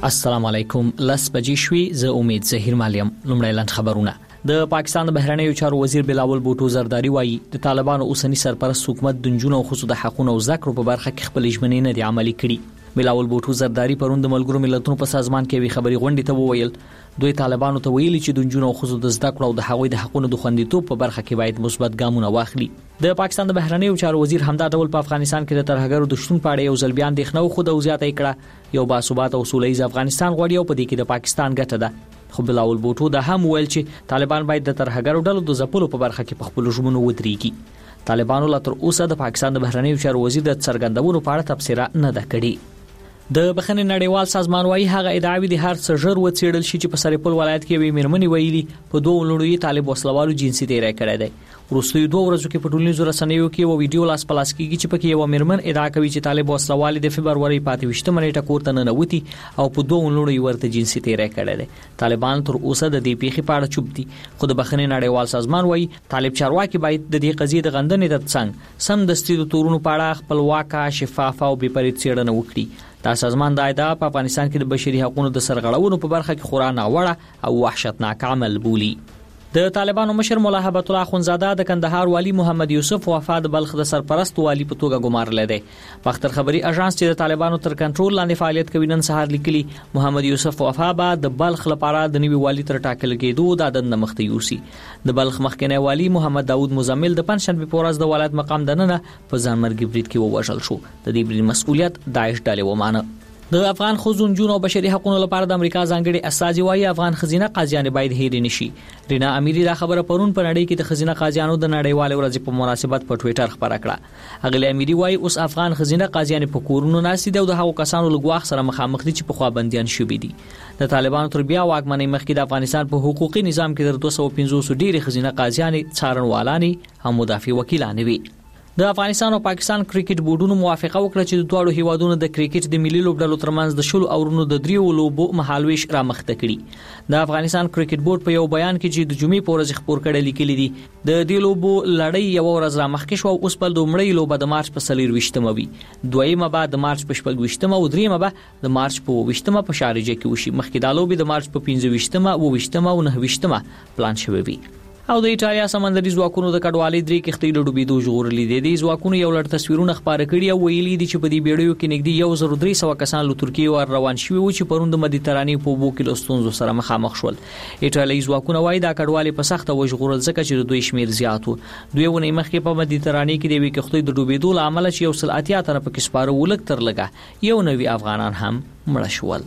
السلام علیکم. لس بجې شوي. زه امید زهیر مالیم. لومړی لاند خبرونه. د پاکستان د بهرنیو چارو وزیر بلاول بوټو زرداری وایي د طالبانو اوسنی سرپرست حکومت د جنونو او خصوصي د حقوقو او ذکر په برخه کې خپل ژمنې نه دي عملي کړي. بلاول بوټو زرداری پرون د ملګرو ملتونو په سازمان کې وی خبري غونډې ته وویل دوی طالبانو ته ویلي چې د جنونو او خصوصي د ذکر او د حقوقو د حقوقو د خوندیتوب په برخه کې باید مثبت ګامونه واخلي. د پاکستان د بهرنیو چارو وزیر همدا ډول په افغانستان کې د ترهګرو د شتون په اړه یو ځل بیان دیخنو خو د وزارت کړه یو باثبات او سولهییز افغانستان غوړي او په دې کې د پاکستان ګټه ده. خو بلاول بوټو دا هم ویل چې طالبان باید د ترهګرو ډلو د ځپلو په برخه کې په خپل ژمنو ودرېږي. طالبانو لا تر اوسه د پاکستان د بهرنیو چارو وزیر د څرګندونو په اړه تبصره نه ده کړې. د بخښنې نړیوال سازمان وايي هغه ادعاوی د هر څه ژر وڅېړل شي چې په سرپل ولایت کې وی میرمنې ویلي په دوه لوړوي طالب وسلوالو جنسي تیری کړی دی. وروستي 2 ورځو کې په ټولنیزو رسنیو کې یو ویډیو لاس پلاس کیږي چې پکې یو میرمن ادعا کوي چې طالب وسلوال د فبرवरी 28 نیټه کوړه نه نوتی او په دوه لوړوي ورته جنسي تیری کړی دی. طالبان تر اوسه د دې پیښې په اړه چوپ دي. خو د بخښنې نړیوال سازمان وايي طالب چارواکي باید د دې قضیې د غندنې ترڅنګ سم دستي د تورونو په اړه خپلواکه شفافه او بې پرې څېړنه وکړي. دا سازمان د ادعا په افغانستان کې د بشري حقوقو د سرغړونو په برخه کې خورا ناوړه او وحشتناک عمل بولي. د طالبانو مشر مولا هبت الله اخونزاده د کندهار والی محمد یوسف وفات بلخ د سرپرست والی په توګه ګمارل دی. باختر خبري اژانس چې د طالبانو تر کنټرول لاندې فعالیت کوي نن سهار لیکلي محمد یوسف وفا بعد د بلخ لپاره د نوي والی تر ټاکل کېدو د دند مخته یوسي. د بلخ مخکنی والی محمد داوود مزمل د پنځشنبه په ورځ د ولایت مقام دننه په ځانمرګي برید کې ووژل شو. د دې برید مسؤلیت داعش ډلې ومانه. د افغان ښځو جون او بشري حقوقو لپاره د امریکا ځانګړي استازي وايي افغان خزینه قاضیان باید هېر نشي. رینا امیری دا خبره پرون په نړۍ کې د خزینه قاضیانو د نړیوال ورځ په مناسبت په ټوئیټر خبره کړه. اغلی امیری وايي اوس افغان خزینه قاضیان په کورونو ناسي دي او د هغو کسانو لګواخ سره مخامخ دي چې په خوا بنديان شوي دي. د طالبانو تر بیا واکمنۍ مخکې د افغانستان په حقوقي نظام کې تر 250 ډېری خزینه قاضیان څارنوالانی هم مدافع وکیلان وي. د افغانستان او پاکستان کرکټ بورډونو موافقه وکړه چې د دوه هیوادونو د کرکټ د ملي لوبډلو ترمنځ د شلو اورونو د دریو لوبو مهالويش را مخته کړي. د افغانستان کرکټ بورډ په یو بیان کې چې د جمعې په ورځ خبر کړي لیکلي دي د دې لوبو لړۍ یو ورځ را مخکې شو او اوس په دومړی لوبه د مارچ په 24مه وي. دویمه بعد د مارچ په 24مه او دریمه به د مارچ په 20مه په شارجه کې وشي. مخکې د لوبې د مارچ په 25مه او 20مه او 29مه پلان شوی وي. او د ایټالیا سمندري ځواکونو د کډوالۍ درې کښتۍ له ډوبېدو ژغورلې دي. د ځواکونو یو لړ تصویرونه خپاره کړي او ویلي دي چې په دې بیړیو کې نږدې 1300 کسان له ترکیې ور روان شوي وو چې پرون د مدیترانې په اوبو کې له ستونزو سره مخامخ شول. ایټالیایي ځواکونه وایي دا کډوالۍ په سخته وژغورل ځکه چې د دوی شمیر زیات وو. دوی ونې مخکې په مدیترانې کې د یوې کښتۍ د ډوبېدو له امله چې 180 تنه پکې سپاره ولګ تر لګه یو نوي افغانان هم مړه شول.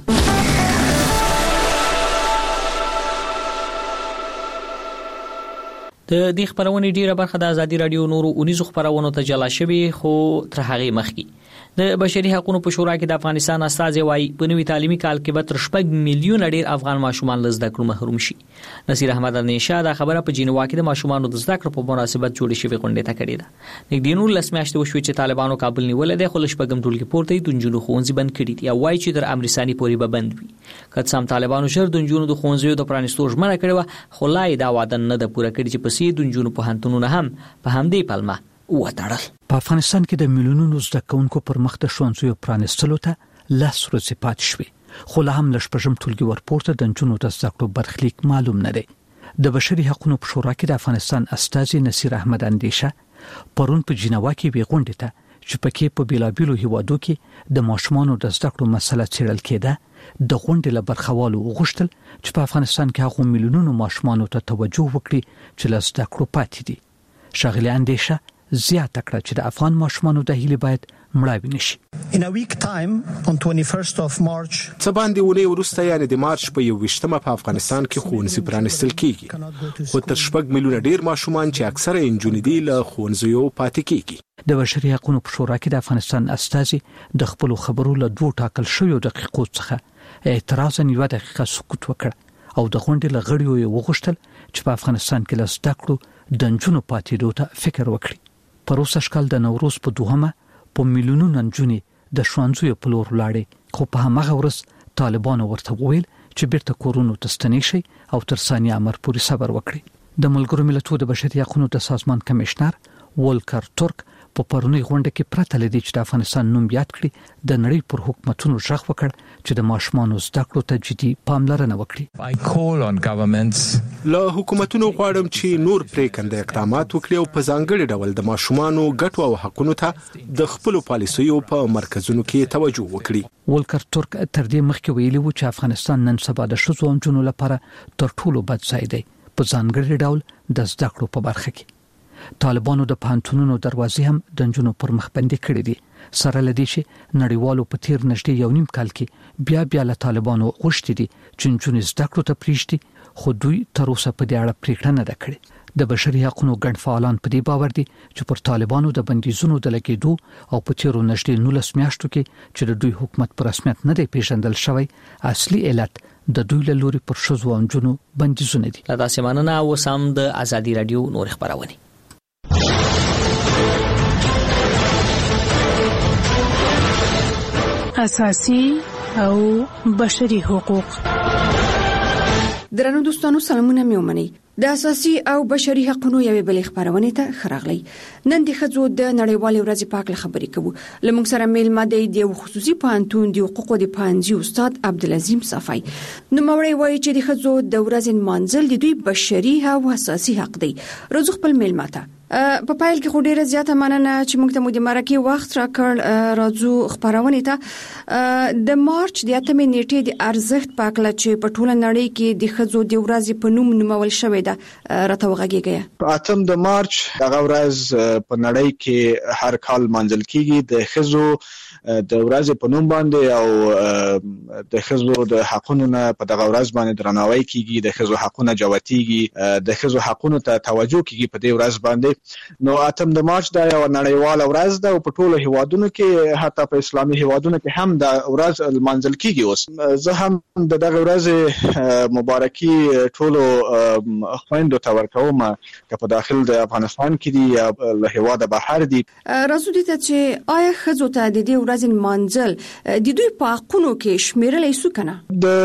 د دې خبرونې ډیره برخه د ازادي رادیو نورو 19 خبرونو ته جلا شوی خو تر هغه مخکې د بشري حقوقو په شورا کې د افغانستان استازي وايي په نوي تعلیمي کال کې به تر 6 میلیون ډیر افغان ماشومان له زده کړو محروم شي. نصیر احمد النشا دا خبره په جنیوا کې د ماشومانو د زده کړو په مناسبت جوړې شوې غونډه ته کړې ده. نږدې نور لسمیاشتې وشوي چې طالبانو کابل نیولې ده خو لږ پګم ټول کې پورته د جنونو خونځي بند کړي دي او وايي چې در امرستاني پورې به بند وي. که څم طالبانو شر د جنونو د خونځیو د پرانستو ژمنه کړې خو لای دا وعده نه ده پوره کړې چې په سي د جنونو په هنتونو هم په همدې پلمه وټړل. په افغانستان کې د میلیونونو زده کوونکو پر مخ د ښوونځیو پرانستلو ته 10 ورځې پاتې شوې خو لا هم لږ پژم ټولګي ورپورته د جنونو د زده کړو برخلیک معلوم نه دی. د بشري حقوقو په شورا کې د افغانستان استازي نصیر احمد اندیشه پرون په جنیوا کې وی غونډه ته چې پکې په بیلابیلو هیوادو کې د ماشومانو د زده کړو مسله څېړل کېده د غونډې له برخوالو وغوښتل چې په افغانستان کې هغو میلیونونو ماشومانو ته توجه وکړي چې له زده کړو پاتې دي. شاغلي اندیشه زیاته کړه چې د افغان ماشومانو د هیلې باید مړاوي نشي. In a week time on 21st of March څه باندې ولې ورسته یعنی د مارچ په 21مه په افغانستان کې ښوونځي پرانستل کیږي خو تر 6 میلیونه ډیر ماشومان چې اکثره انجونې دي له ښوونځیو پاتې کیږي. د بشري حقوقو په شورا کې د افغانستان استازي د خپل خبرو له 2 ټاکل شویو دقیقو څخه اعتراض نه 1 دقیقه سکوت وکړ او د غونډې له غړیو یې وغوښتل چې په افغانستان کې له زده کړو د نجونو پاتېدو ته فکر وکړي. پروسه شکل د نوروز په 2مه په میلیونونو نجونې د ښوونځیو په لور لاړې خو په همغه ورځ طالبانو ورته وویل چې بیرته کورونو ته ستنې شي او تر ثانیه امر پورې صبر وکړي. د ملګرو ملتونو د بشري حقوقو د سازمان کمشنر ولکر ترک په پرونی غونډه کې پرته لدی چې افغانستان نوم یاد کړي د نړۍ پر حکومتونو ژغ وکړ چې د ماشومانو زده کړو ته جدي پاملرنه وکړي. I call on governments له حکومتونو غواړم چې نور پریکنده اقدامات وکړي او په ځانګړي ډول د ماشومانو ګټو او حقوقو ته د خپل پالیسیو په مرکزونو کې توجه وکړي. ولکر ترک تر دې مخکې ویلي و چې افغانستان نن سبا د ښځو او نجونو لپاره تر ټولو بد ځای دی په ځانګړي ډول د زده کړو په برخه کې. طالبانو د پانتونونو دروازې هم د نجونو پر مخ بندي کړې دي سره لدی چې نړیوالو په تیر نږدې یو نیم کال کې بیا له طالبانو غوښتي دي چې نجونې زده کړو ته پریږدي خو دوی تر اوسه په دې اړه پریکړه نه کړې. د بشري حقوقو ګڼ فعالان په دې باور دي چې پر طالبانو د بندیزونو د لګیدو او په تیرو نږدې 19 میاشتو کې چې د دوی حکومت پر رسمیت نه دی پیژندل شوی اصلي علت د دوی له لوري پر ښځو او نجونو بندیزونه دي. دا سیمانه او سم د ازادي رادیو نور خبرونه اساسي او بشري حقوق. درنو دوستانو سلامونه مې ومنئ. د اساسي او بشري حقوقو یوې بلې خبرونه ته خراغلی. نن د ښځو د نړیوالې ورځې په اړه خبرې کوو. لمونږ سره میلمه دی د خصوصي پوهنتون د حقوقو د پوهنځي استاد عبدالعظیم صفای. نوموړی وایي چې د ښځو د ورځې نمانځل د دوی بشري او اساسي حق دی. روزو خپل میلمه ته په پایل کې ډیره زیاته مننه چې موږ ته مو د مرکه وخت راکړ. راځو خبرونه ته د مارچ د 8 نیټې د ارزښت پاکله چې په ټوله نړۍ کې د ښځو د ورځې په نوم نومول شوې ده راته وغږیږي. 8 د مارچ دغه ورځ په نړۍ کې هر کال منځل کیږي د ښځو د ورځې په نوم باندې او د ښځو د حقوقو نه په دغه ورځ باندې درناوی کیږي. د ښځو حقوقونه جوتیږي د ښځو حقوقو ته توجه کیږي په دې ورځ باندې. نو 8 د مارچ دا یو نړیواله ورځ ده او په ټولو هیوادونو کې حتی په اسلامي هیوادونو کې هم دا ورځ منځل کیږي. اوس زه هم دغه ورځ مبارکي ټولو خويندو ته ورکوم چې په داخل د افغانستان کې دي یا له هیواده بهر دي. راځو دې ته چې آیا ښځو ته د دې ورځې منځل د دوی په حقوقو کې شمیرلای شو کنه؟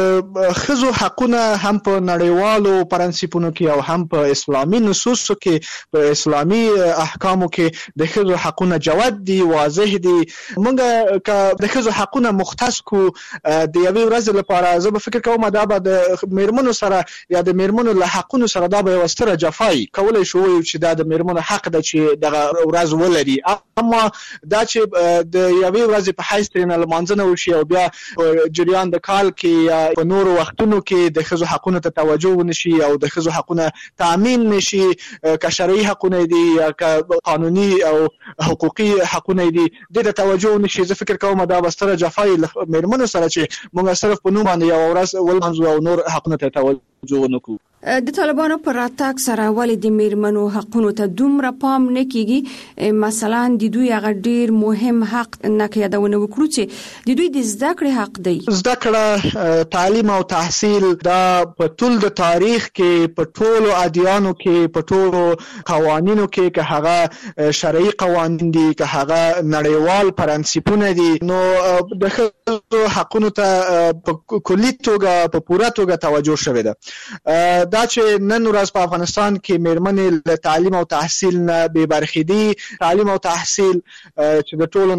د ښځو حقوقونه هم په نړیوالو پرنسپونو کې او هم په اسلامي نصوصو کې په اسلامي احکامو کې د ښځو حقوقونه جوت دي واضح دي. موږ که د ښځو حقوقونه مختص کو د یوې ورځې لپاره زه به فکر کوم دا به د میرمنو سره یا د میرمنو له حقوقو سره دا به وستره جفای کولای شو چې دا د میرمنو حق ده چې دغه ورځ ولري. اما دا چې د یوې ورځې په حیث ترنه لمانځنه وشي او بیا جریان د کال کې یا په نورو وختونو کې د ښځو حقوقو ته توجه ونشي او د ښځو حقوقونه تامین نشي که شرعي حقوقونه دي یا که قانوني او حقوقي حقوقونه دي د توجه نشي. زه فکر کوم دا بستر جفای میرمنو سره چې موږ صرف په نوم باندې یو ورځ ولمنځو او نور حقوقونه ته توجه ونکړو. د طالبانو پر راتګ سره ولې د میرمنو حقوقو ته دومره پام نه کیږي؟ مثلا د دوی هغه ډیر مهم حق نه یادونه وکړو چې د دوی د زده کړې حق دی. زده کړه تعلیم او تحصیل دا په ټول د تاریخ کې په ټولو ادیانو کې په ټولو قوانینو کې که هغه شرعي قوانین دي که هغه نړیوال پرنسپونه دي نو د ښځو حقوقو ته په کلي توګه په پوره توګه توجه شوې ده. دا چې نن ورځ په افغانستان کې میرمنې له تعلیم او تحصیل نه بې برخې دي. تعلیم او تحصیل چې د ټولو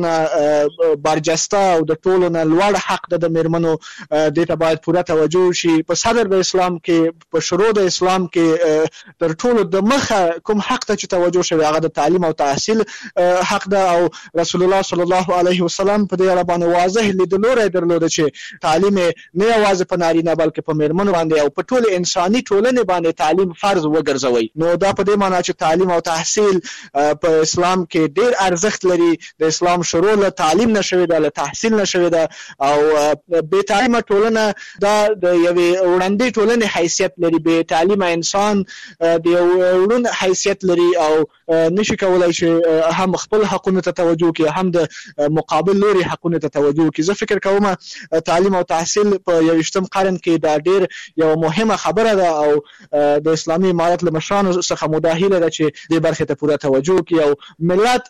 نه برجسته او د ټولو نه لوړ حق ده د میرمنو دې ته باید پوره توجه وشي. په صدر د اسلام کې په شروع د اسلام کې تر ټولو د مخه کوم حق ته چې توجه شوی هغه د تعلیم او تحصیل حق ده او رسول الله صلی الله علیه وسلم په دې اړه باندې واضح لیدلوری درلود چې تعلیم نه یوازې په نارینه بلکې په میرمنو باندې او په ټول انساني ټولنې باندې تعلیم فرض وګرځوي. نو دا په دې معنی چې تعلیم او تحصیل په اسلام کې ډېر ارزښت لري. د اسلام شروع له تعلیم نشوي ده له تحصیل نشوي ده او بې تعلیمه ټولنه دا د یوې وړاندې ټولنې حیثیت لري. بې تعلیمه انسان د یو وړوند حیثیت لري او نشي کولای چې هم خپل حقوقو ته توجه کوي هم د مقابل لوري حقوقو ته توجه کوي. زه فکر کوم تعلیم او تحصیل په 21م قرن کې دا ډېر یو مهمه خبره ده او د اسلامي امارت له مشرانو څخه مداهله ده چې دې برخه ته پوره توجه کوي او ملت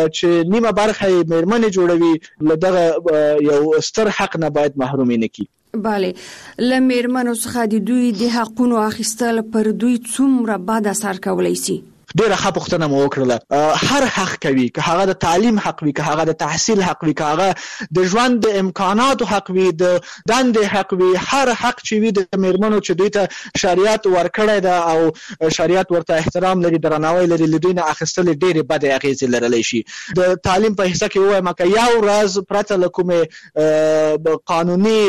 چې نیمه برخه میرمنې جوړوي له دغه یو ستر حق نه باید محرومي نه کړي. بله له میرمنو څخه د دوی د حقوقو اخیستل پر دوی څومره بد اثر کولای شي؟ ډیره ښه پوښتنه مو وکړه. هر حق کوي، که هغه د تعلیم حق وي، که هغه د تحصیل حق وي، که هغه د ژوند د امکاناتو حق وي، د دندې حق وي، هر حق چې وي د میرمنو چې دوی ته شریعت ورکړی ده او شریعت ورته احترام لري، درناوی لري، له دوی نه اخیستل ډېرې بدې اغېزې لرلی شي. د تعلیم په حصه کې ووایم که یو ورځ پرته له کومې قانوني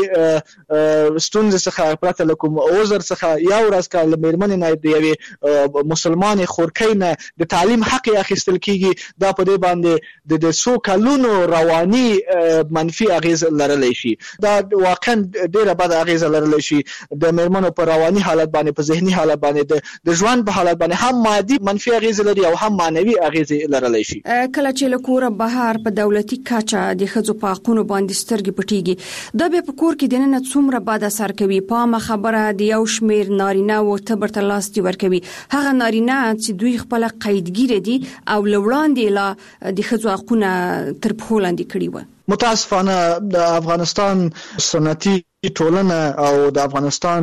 ستونزې څخه، پرته له کوم عذر څخه، یو ورځ که له میرمنې نه د یوې مسلمانې خورکۍ نه د تعلیم حق اخیستل کېږي، دا په دې باندې د څو کلونو رواني منفي اغېز لرلی شي. دا واقعا ډېره بده اغېزه لرلی شي د میرمنو په رواني حالت باندې، په ذهني حالت باندې، د ژوند په حالت باندې، هم مادي منفي اغېزې لري او هم معنوي اغېزې لرلی شي. کله چې له کوره بهر په دولتي کچه د ښځو په حقونو باندې سترګې پټېږي، دا بیا په کور کې دننه څومره بد اثر کوي. په عامه خبره د یو شمېر نارینه و تبر ته لاس ورکوي، هغه نارینه چې دوی خپله قیدګیره دي او له وړاندې لا د ښځو حقونه تر پښو لاندې کړي وو. متاسفانه د افغانستان سنتي ټولنه او د افغانستان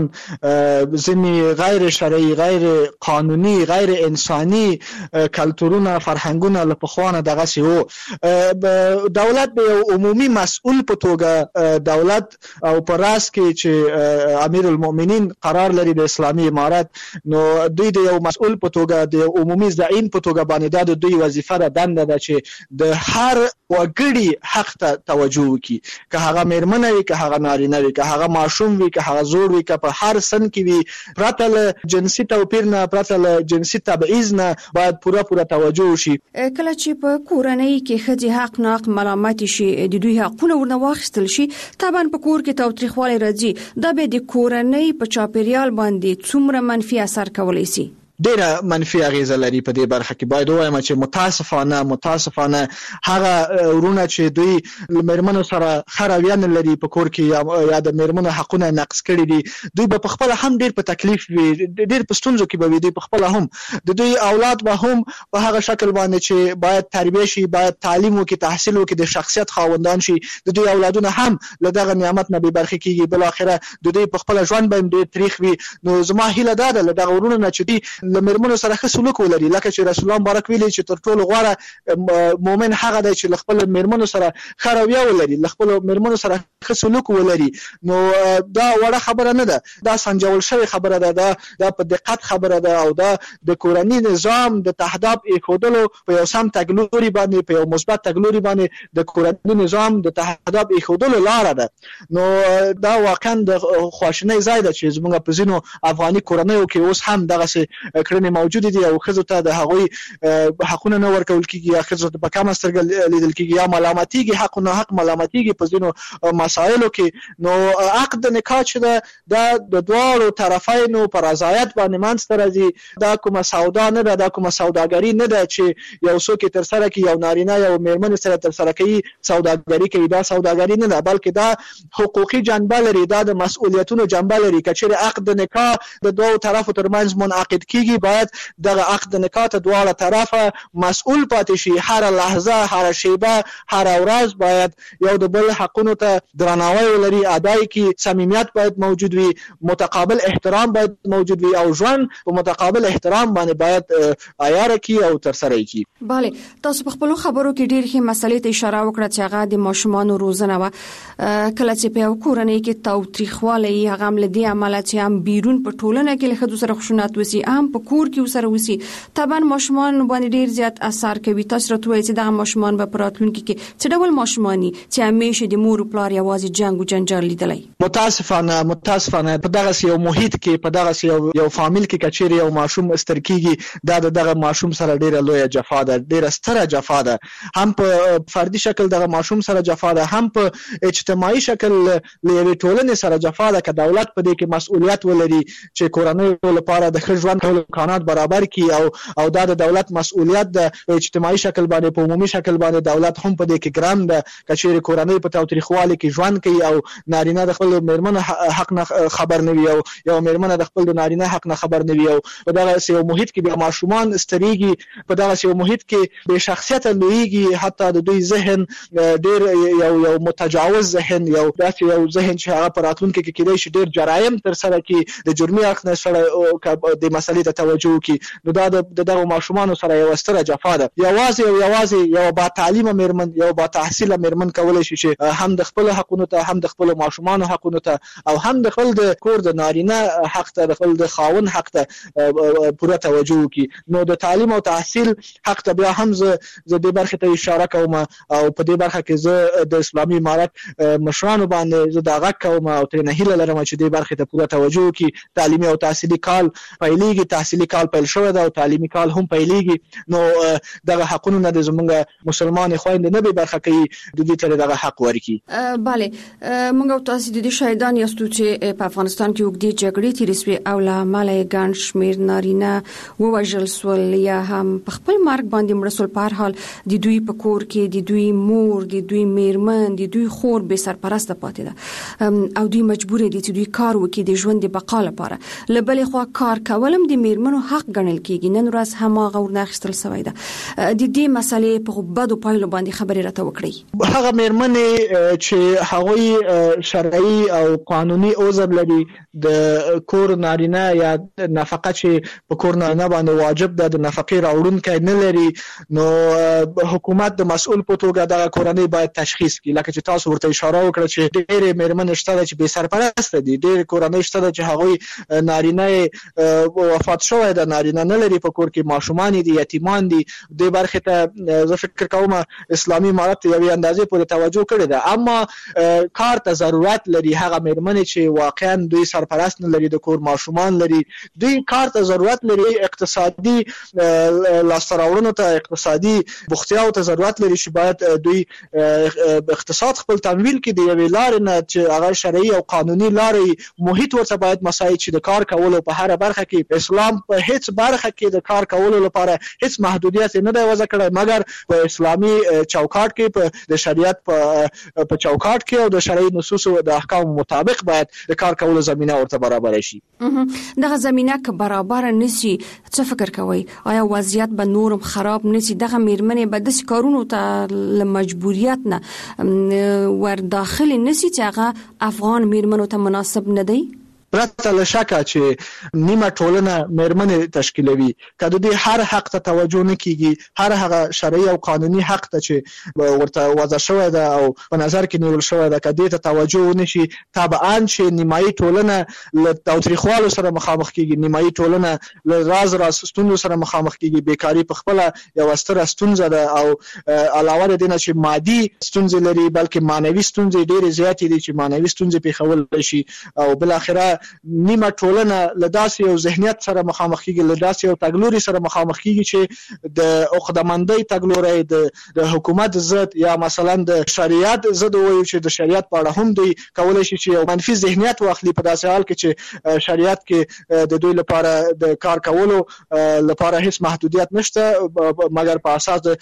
ځینې غیر شرعي، غیر قانوني، غیر انساني کلتورونه، فرهنګونه له پخوانه دغسې وو. دولت به یو عمومي مسؤل په توګه، دولت او په راس کې چې امیر المؤمنین قرار لري د اسلامي امارت، نو دوی د یو مسؤل په توګه، د یو عمومي زعیم په توګه باندې دا د دوی وظیفه ده، دنده ده چې د هر وګړي حق ته توجه وکړي، که هغه میرمنه وي، که هغه نارینه وي، که هغه ماشوم وي، که هغه زوړ وي، که په هر سن کې وي، پرته له جنسي توپیر نه، پرته له جنسي تبعیض نه باید پوره توجه وشي. کله چې په کورنۍ کې ښځې حق ناحق ملامت شي، د دوی حقونه ورنه واخیستل شي، طبعا په کور کې تاوتریخوالی راځي، دا به د کورنۍ په چاپیریال باندې څومره منفي اثر کولی شي؟ ډیره منفي اغیزه لري په دې برخه کې. باید ووایم چې متاسفانه هغه ورونه چې دوی میرمنو سره ښه رویه نه لري په کور کې، یا د میرمنو حقونه نقض کړي دي، دوی به پخپله هم ډیر په تکلیف وي، ډیر په ستونزو کې به وي. دوی پخپله هم د دوی اولاد به هم په هغه شکل باندې چې باید تربیه شي، باید تعلیم وکړي، تحصیل وکړي، د شخصیت خاوندان شي، د دوی اولادونه هم له دغه نعمت نه بې برخې کېږي. بالاخره د دوی پخپله ژوند به هم ډیر تریخ وي. نو زما هیله دا ده له دغه ورونو نه چې دوی له میرمنو سره ښه سلوک ولري، لکه چې رسول الله مبارک ویلي چې تر ټولو غوره مؤمن هغه دی چې له خپلو میرمنو سره ښه رویه ولري، له خپلو میرمنو سره ښه سلوک ولري. نو دا وړه خبره نه ده، دا سنجول شوې خبره ده، دا په دقت خبره ده، او دا د کورني نظام د تهداب ایښودلو په یو سم تګلوري باندې، په یو مثبت تګلوري باندې د کورني نظام د تهداب ایښودلو لاره ده. نو دا واقعا د خواشینۍ ځای ده چې زموږ په ځینو افغاني کورنیو کې اوس هم دغسې کړنې موجود دي، او ښځو ته د هغوی حقونه نه ورکول کېږي، یا ښځو ته په کمه سترګه لیدل کېږي، یا ملامتېږي، حق نه حق ملامتېږي په ځینو مسایلو کې. نو عقد د نکاح چې ده، دا د دواړو طرفینو په رضایت باندې منځته راځي. دا کومه سودا نه ده، دا کومه سوداګري نه ده چې یو څوک یې ترسره کړي، یو نارینه یو میرمنې سره ترسره کوي، سوداګري کوي. دا سوداګري نه ده، بلکې دا حقوقي جنبه لري، دا د مسؤلیتونو جنبه لري. که چېرې عقد د نکاح د دوو طرفو ترمنځ منعقد کېږي، باید دغه عقد نکاح ته دواړه طرفه مسؤل پاتې شي. هر لحظه، هر شیبه، هر ورځ باید یو د بل حقونو ته درناوی ولري، ادای کړي، صمیمیت باید موجود وي، متقابل احترام باید موجود وي، او ژوند په متقابل احترام باندې باید عیاره کړي او ترسره کړي. بله، تاسو په خپلو خبرو کې ډېر ښې مسلې ته اشاره وکړه چې هغه د ماشومانو روزنه وه. کله چې په یو کورنۍ کې تاوتریخوالی، هغه هم له دې امله چې هم بیرون په ټولنه کې له ښځو سره خشونت وسي، هم په کور کې سره وسی، طبعا ماشومان باندې ډیر زیات اثر کوي. تاسو راته وایئ چې دغه ماشومان به په راتلونکي کې څه ډول ماشومانی چې همیشه د مور او پلار یوازې جنگ او جنجال لیدلی؟ متاسفانه په دغه یو محیط کې، په دغه یو فامیل کې کچېرې یو ماشوم ستر کېږي، دا دغه ماشوم سره ډیره لویه جفا ده، ډیره ستره جفا ده. هم په فردي شکل دغه ماشوم سره جفا ده، هم په اجتماعي شکل له یوې ټولنې سره جفا ده. که دولت په دې کې مسؤلیت ولري چې کورنیو لپاره د ښه ژوند کولو امکانات برابر کی، او دا د دولت مسؤلیت ده. په اجتماعي شکل باندې، په عمومي شکل باندې دولت هم په دې کې ګرام ده. کچېرې کورنۍ په تاوتریخوالي کې ژوند کوي، او نارینه د خپل میرمنه حق نه خبر نه وي، او یو میرمنه د خپل نارینه حق نه خبر نه وي، او په دغه یو محیط کې بیا ماشومان سترېږي، په دغه یو محیط کې بې شخصیته لویږي. حتی د دوی ذهن ډېر یو متجاوز ذهن، یو داسې یو ذهن چې هغه په راتلونکي کې کېدای شي ډېر جرایم ترسره کړي، د جرمي اړخ نه سره د مسلې ته توجه وکړي، نو دا د دغه ماشومان سره یو ستره جفا ده. یوازې یو با تعلیمه میرمن، یو با تحصیله میرمن کولای شي چې هم د خپل حقونو ته، هم د خپل ماشومان حقونو ته، او هم د خپل د کور د نارینه حق ته، د خپل د خاون حق ته پوره توجه وکړي. نو د تعلیم او تحصیل حق ته بیا هم زه د برخې ته اشاره کوم، او په دې برخه کې زه د اسلامي امارت مشرانو باندې زه دا غږ کوم او ترې هیله لرم چې دې برخې ته پوره توجه وکړي. تعلیمي او تحصیلي کال پیلېږي، تحصیلي کال پیل شوی دی او تعلیمي کال هم پیلېږي، نو دغه حقونه نه د زمونږ مسلمان خويندې نه به برخه کوي د دې تر دغه حق ورکړي. bale موږ تاسو د دې شاهدان یاستو چې په افغانستان کې وګړي جګړې تیرې شوې او له مالای ګڼ شمیر نارینه ووژل سول یا هم په خپل مرګ باندې مړ سول. په هر حال د دوی په کور کې د دوی مور، د دوی میرمن، د دوی خور به سرپرسته پاتې ده او دوی مجبور دي چې دوی کار وکړي د ژوند د بقا لپاره. لبلې خو کار کولم د میرمنو حق ګڼل کیږي. نن ورځ هماغه ورناخستل سوی ده. د دې مسلې په بدو پایلو باندې خبرې راته وکړي. هغه میرمنې چې هغوی شرعي او قانوني عذر لري، د کور نارینه یا نفقه چې په کور نارینه باندې واجب ده د نفقې راوړونکی نه لري، نو حکومت د مسؤل په توګه دغه کورنۍ باید تشخیص کړي. لکه چې تاسو ورته اشاره وکړه چې ډېرې میرمنې شته چې بې سرپرسته دي، ډېرې کورنۍ شته چې هغوی نارینه وفات شوی ده، نارینه نه لري په کور کې، ماشومان دي، یتیمان دي. دې برخې ته زه فکر کوم اسلامي امارت یوې اندازې پورې توجه کړې ده. اما کار ته ضرورت لري هغه میرمنې چې واقعا دوی سرپرست نه لري، د کور ماشومان لري، دوی کار ته ضرورت لري، اقتصادي لاسته راوړنو ته، اقتصادي بوختیاو ته ضرورت لري چې باید دوی اقتصاد خپل تمویل کړي د یوې لارې نه چې هغه شرعي او قانوني لارې محیط ورته باید مساعد شي د کار کولو په هر برخه کې. اسلام په هیڅ برخه کې د کار کولو لپاره هیڅ محدودیت نه دی وضع کړی، مګر په اسلامي چوکاټ کې، په د شریعت په چوکاټ کې او د شرعي نصوص او د احکام مطابق باید د کار کولو زمينه ورته برابر شي. دغه زمينه که برابر نشي څه فکر کوي؟ آیا وضعیت به نورم خراب نشي؟ دغه میرمنې به د کارونو ته مجبوریت نه ور داخل نشي چې هغه افغان میرمنو ته مناسب نه دی؟ پرته له شکه چې نیمه ټولنه میرمنې تشکیلوي، که د دې هر حق ته توجه نه کیږي، هر هغه شرعي او قانوني حق ته چې ورته وضع شوی ده او په نظر کې نیول شوی ده، که دې ته توجه ونشي، طبعا چې نیمایي ټولنه له تاوتریخوالو سره مخامخ کیږي، نیمایي ټولنه له راز ستونزو سره مخامخ کیږي. بیکاری په خپله یوه ستره ستونزه ده او علاوه د دې نه چې مادي ستونزې لري، بلکې معنوي ستونزې ډېرې زیاتې دي چې معنوي ستونزې پېښولی شي، او بالاخره نیمه ټولنه له داسې یو ذهنیت سره مخامخ کیږي، له داسې یو تګلوري سره مخامخ کیږي چې د عقدهمندۍ تګلوري د حکومت ضد یا مثلا د شریعت ضد وایي چې د شریعت په اړه هم دوی کولای شي چې یو منفي ذهنیت واخلي، په داسې حال کې چې شریعت کې د دوی لپاره د کار کولو لپاره هیڅ محدودیت نشته، مګر په اساس د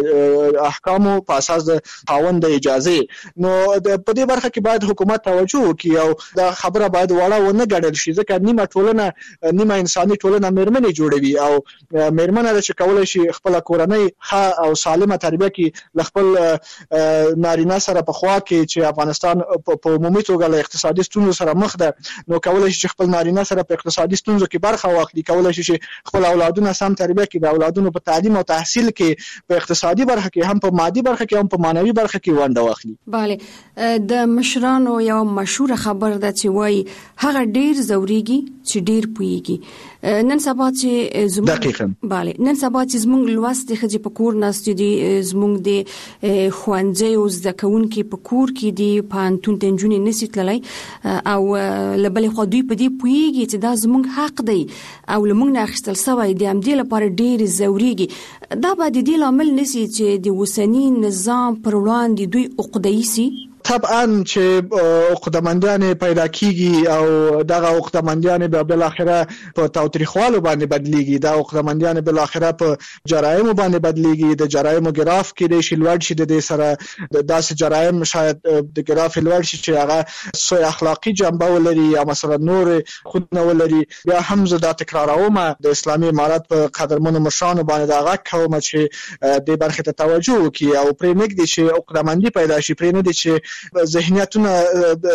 احکامو، په اساس د خاوند د اجازه. نو په دې برخه کې باید حکومت توجه وکړي او دا خبره باید وړه ونه ګڼل شي، ځکه نیمه ټولنه، نیمه انساني ټولنه میرمنې جوړوي او میرمنه چې کولای شي خپل کورنۍ ښه او سالمه تربیه کړي، له خپل نارینه سره په خوا کې چې افغانستان په عمومي توګه له اقتصادي ستونزو سره مخ ده، نو کولای شي خپل نارینه سره په اقتصادي ستونزو کې برخه واخلي، کولای شي خپل اولادونه سم تربیه کړي، د اولادونو په تعلیم او تحصیل کې، په اقتصادي برخه کې، هم په مادي برخه کې، هم په معنوي برخه کې ونډه واخلي. bale د مشرانو یو مشهور خبر ده چې وایي هغه ډیر زوريږي چې ډیر پويږي. نن سبا چې زموږ نن سبا چې زموږ لوست خځې په کور ناست دي، زموږ د خوانځي او زکونکي په کور کې دي، پانتون تنجونی نسی تللی او لبلې خو دوی په دې پويږي چې دا زموږ حق دی او لمونږ نه اخیستل سوی دی، هم دې لپاره ډیر زوريږي. دا به د دې لامل نسی چې د وسنی نظام پر وړاندې دوی عقده‌ای سي. طبعا چې عقده‌مندیان پیدا کیږي او دغه عقده‌مندیان به بل اخره په تاوتریخوالو باندې بدلیږي، دا عقده‌مندیان بل اخره په جرایم باندې بدلیږي، د جرایم ګراف کې د شلوړ شي، د سره داسې جرایم شاید د ګراف لوړ شي چې هغه سوء اخلاقی جنبه ولري یا مثلا نور خودنه ولري. بیا هم زه دا تکراروم، د اسلامي امارت په قدرمنو مشرانو باندې دا غږ کوم چې د برخه ته توجه وکړي او پرې نګدي چې عقده‌مندي پیدا شي، پرې نه دي چې ذهنیتونه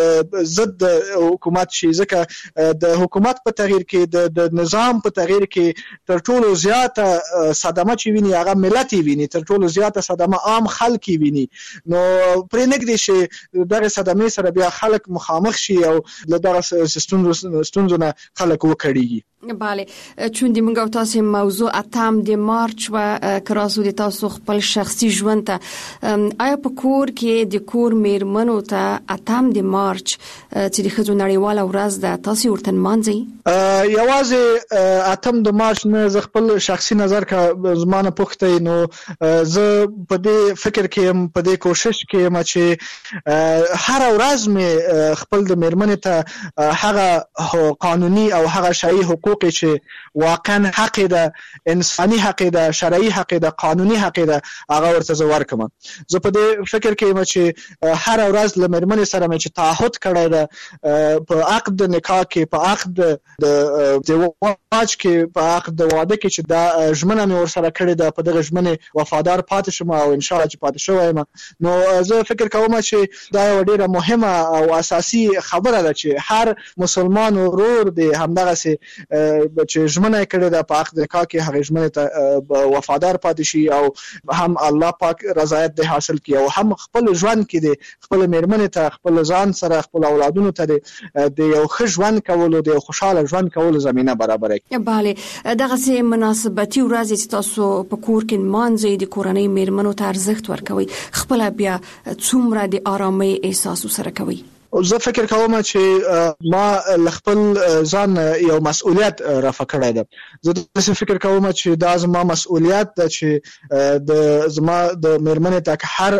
ضد حکومت شي، ځکه د حکومت په تغییر کې د نظام په تغییر کې تر ټولو زیاته صدمه چې ویني هغه ملت ویني، تر ټولو زیاته صدمه عام خلک ویني. نو پرې نګدي شي دغه صدمې سره بیا خلک مخامخ شي او له دغه ستونزو نه خلک وکړيږي. بله، چون دی منګو تاسو موضوع اتم د مارچ و کراسو د تاسو خپل شخصي ژوند ته آیا په کور کې د کور میرمنو ته اتم د مارچ چې د ښځو نړیواله ورځ ده تاسو ورته مانځي؟ یوازې اتم د مارچ نه ز خپل شخصي نظر کا زمانه پوښتې نو زه په دې فکر کې په دې کوشش کې ما چې هر ورځ مې خپل د میرمنې ته هغه قانوني او هغه شرعي حقوق چې واقعا حق ده، انساني حق ده، شرعي حق ده، قانوني حق ده، هغه ورته زور کوم. زه په دې فکر کې ما چې هر ورځ له میرمنې سره مې چې تعهد کړی ده په عقد نکاح کې، په عقد د زواج کې، په عقد د واده کې چې دا ژمنه مې ورسره کړې ده په دغه ژمنه وفادار پاتې شم او ان شاء الله چې پاتې شوم. نو زه فکر کوم چې دا یو ډیره مهمه او اساسي خبره ده چې هر مسلمان ورور دی همدغه سي چې ژمنه کړې ده په عقد نکاح کې هغه ژمنه ته وفادار پاتې شي او هم الله پاک رضایت ده حاصل کړي او هم خپل ژوند کې ده خپل میرمنې ته، خپل ځان سره، خپل اولادونو ته د یو ښه ژوند کولو، د خوشاله ژوند کولو زمينه برابر کړي. بله، دغه سي مناسبتي ورځ چې تاسو په کور کې مانځي د کورنۍ میرمنو ته ارزښت ورکوي، خپل بیا څومره د آرامۍ احساس سره کوي؟ زه فکر کوم چې ما خپل ځان یو مسؤلیت رافع کړی ده. زه د فکر کوم چې دا زما مسؤلیت ده چې د زما د میرمنې ته هر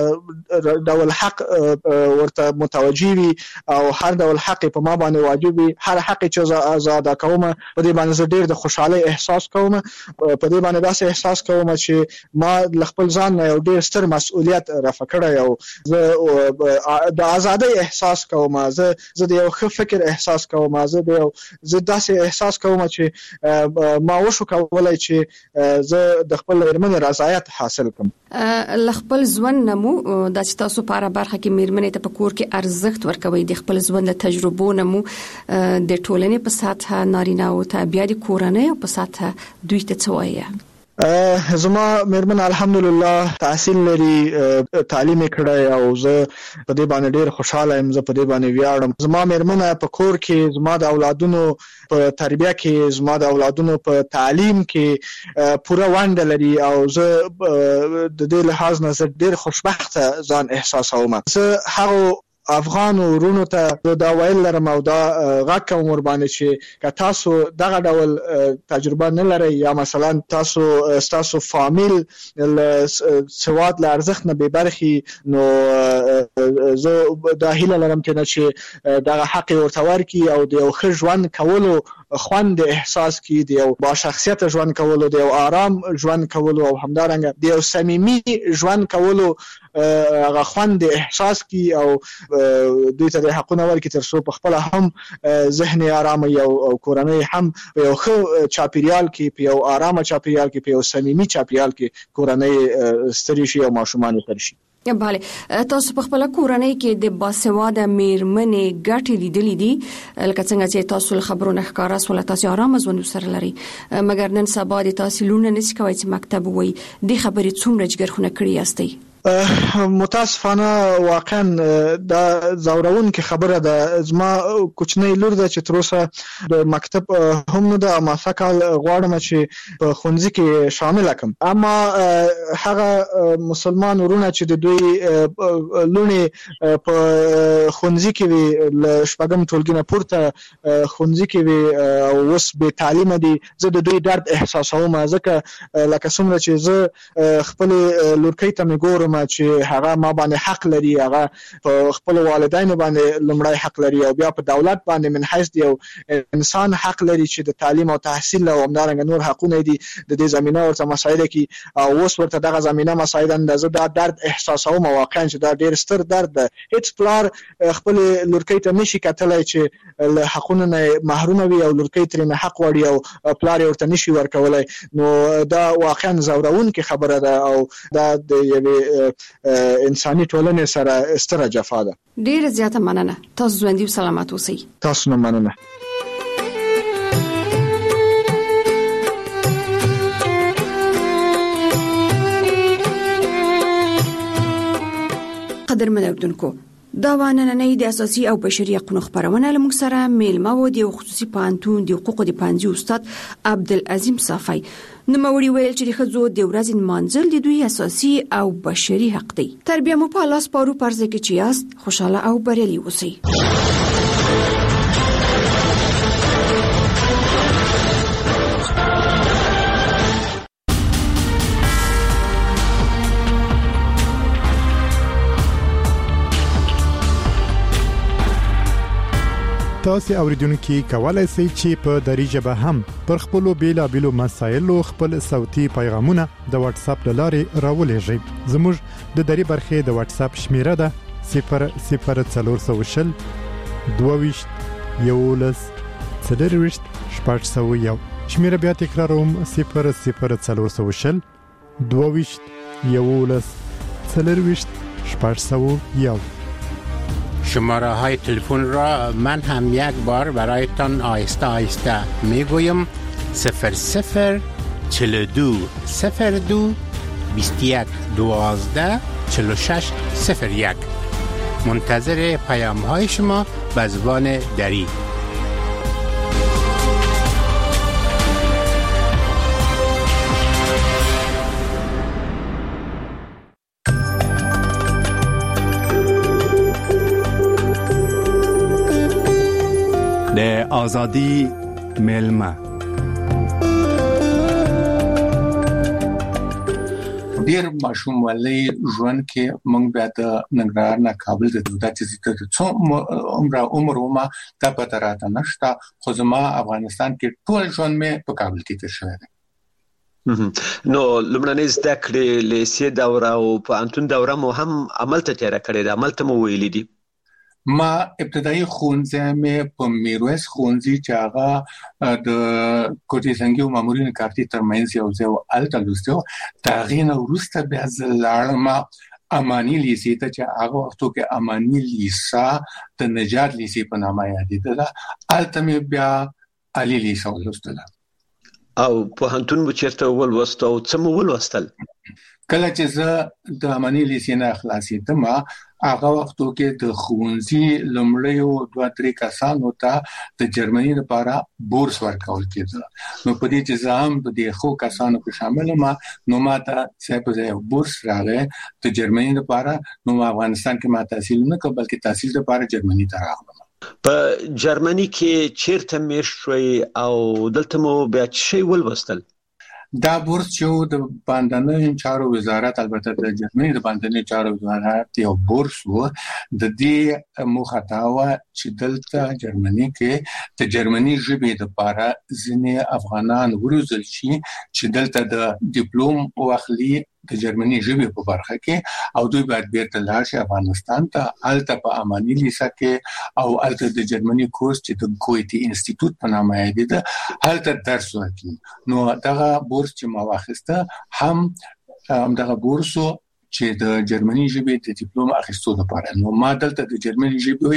ډول حق ورته متوجي وي او هر ډول حق په ما باندې واجب وي. هر حق چې زه ادا کوم په دې باندې زه ډېر د خوشحالۍ احساس کوم، په دې باندې داسې احساس کوم چې ما خپل ځان یو ډېر ستر مسؤلیت رافع کړی او زه د ازادۍ احساس کوم، زه د یو ښه فکر احساس کوم، زه داسې احساس کوم چې ما وشو کولای چې زه د خپل میرمنې رضایت حاصل کړم. خپل ژوند نمو د تاسو په اړه برخه کې میرمنې ته په کور کې ارزښت ورکوي، د خپل ژوند له تجربو نمو د ټولنې په سطح نارینه او ته بیا د کورنۍ په سطح دوی ته څه وایي؟ زما میرمن الحمدلله تحصیل لري، تعلیم کړی او زه په دې باندې ډېر خوشاله یم، زه په دې باندې ویاړم. زما میرمن په کور کې زما د اولادونو په تربیه کې، زما د اولادونو په تعلیم کې پوره ونډه لري او زه د دې لحاظ نه ډېر خوشبخته ځان احساسوم. زه هغه افغان ورونو ته دا ویل لرم او دا غږ کوم ور باندې چې که تاسو دغه ډول تجربه نه لرئ یا مثلا تاسو فامیل سواد له ارزښت نه بې برخې، نو زه دا هیله لرم چې دغه حق ورته ورکړي او د یو ښه ژوند کولو خوند احساس کی، د یو با شخصیت ژوند کولو، د یو آرام ژوند کولو او همدارنګه د یو صمیمي ژوند کولو هغه خوند احساس کی او دوی ته د حقونه ورکړي تر څو په خپل هم ذهن آرام او کورنۍ هم په یو ښه چاپیریال کې، په یو آرامه چاپیریال کې، په یو صمیمي چاپیریال کې کورنۍ ستړي شي او ماشومان ستړي شي. بله، تاسو په خپل کورنۍ کې د باسواده میرمنې ګټې لیدلې دي، لکه څنګه چې تاسو خبرونه ښکارا سول تاسو آرام ژوند سره لري، مګر نن سبا د تحصیلونه نشي کوي چې مکتب وای د خبرې څومره جګرخونه کړی یاستئ؟ متاسفانه واقعا دا زورون کې خبره ده. زما کوچنۍ لور ده چې تر اوسه د مکتب هم نه ده، ما فکر غواړم چې په ښوونځي کې شامل کړم. اما هغه مسلمان ورونه چې د دوی لونې په ښوونځي کې وي، ل شپږم ټولګي نه پورته ښوونځي کې وي او اوس بې تعلیمه دي، زه د دوی درد احساسوم، ځکه لکه څومره چې زه خپل لورکۍ ته مې ګورم چې هغه ما باندې حق لري، هغه په خپل والدینو باندې لمړی حق لري او بیا په دولت باندې من حیث یو انسان حق لري چې د تعلیم او تحصیل او همدارنګه نور حقونه دي د دې زمينه ورته مسایده کې او اوس ورته دغه زمينه مسایده اندازه دا درد احساسوم. واقعا چې دا ډیر ستر درد ده. هیڅ پلار خپل لورکۍ ته نشي کتلای چې له حقونو نه محروم وي او لورکۍ ترې نه حق وړي او پلار ورته نشي ورکولای. نو دا واقعا زورون کې خبره ده او دا د یوې انساني ټولنې سره ستره جفا ده. ډیره زیاته مننه. تاسو ژوندۍ او سلامت اوسئ. تاسو نه مننه. قدرمن اوردونکو، دا واننه د اساسي او بشري حقوقو خبرونه لمږ سره میلمه و د خصوصي پانتون د حقوقو د پانځي استاد عبدالعظیم صافی. نو موري ویل چې خزو د ورځې منځل د دوی اساسي او بشري حق دی. تربیه مو په لاس پارو پرځ کې چې یاست خوشاله او بریالي اوسئ. تاسو اوریدونکو کولای شئ چې په دری ژبه هم پر خپل بیلابیلو مسایلو خپل صوتي پیغامونه د واتس اپ لارې راولېږئ. زموږ د دری برخې د واتس اپ شمیره ده 00420 22 11 40 601. شمیره بیا تکراروم 00420 22 11 40 601. شماره های تلفن را من هم یک بار برایتان آهسته آهسته میگویم 00 42 02 21 12 46 01. منتظر پیام های شما به زبان دری. د آزادی میلمه ډیر ماشوم ولې ژوند کې موږ بیا د ننګرهار نه کابل ته د چې څو عمر ما د پاتراته نشته، خو زما افغانستان کې ټول ژوند مې په کابل کې تیر شوی دی. نو لمړنۍ زده کړې لیسې دوره او پوهنتون دوره مو هم عمل ته تیاره کړې ده، عمل ته مو ویلي دي؟ ما ابتدایي ښوونځی مې په میرویس ښوونځي چې هغه د کوټې زنګي او مامورین کارتي ترمنځ یو ځای هلته لوستی و. د هغې نه وروسته بیا زه لاړم اماني لیسې ته چې هغه وختو کې اماني لیسا د نجات لیسې په نامه یادېدله. هلته مې بیا علي لیسا ولوستله. او پوهنتون مو چېرته ولوست او څه مو ولوستل؟ کله چې زه د اماني لیسې نه خلاصېدم هغه وختو کې د ښوونځي لومړیو 2-3 کسانو ته د جرمني لپاره بورس ورکول کېده. نو په دې چې زه هم د دې خو کسانو کې شامل یم، نو ما ته څه بورس راغی د جرمني لپاره. نو افغانستان کې ما تحصیل نه کړ بلکې تحصیل لپاره جرمني ته راغلم. په جرمني کې چیرته میشت شوي او دلته مو بیا څه ولوستل؟ دا بورس چې د باندنۍ چارو وزارت، البته د جرمني د باندنۍ چارو وزارت یو بورس و، د دې موخه دا و چې دلته جرمني کې د جرمني ژبې لپاره ځینې افغانان وروزل شي چې دلته د ډیپلوم واخلي د جرمني ژبې په برخه کې، او دوی باید بیرته لاړ شي افغانستان ته. هلته په اماني لیسه کې او هلته د جرمني کورس چې د ګویتي انسټیټیوټ په نامه یادېده هلته درس ورکوي. نو دغه بورس چې ما واخیسته هم دغه بورسو چې د جرمني ژبې د ډیپلوم اخیستو لپاره. نو ما دلته د جرمني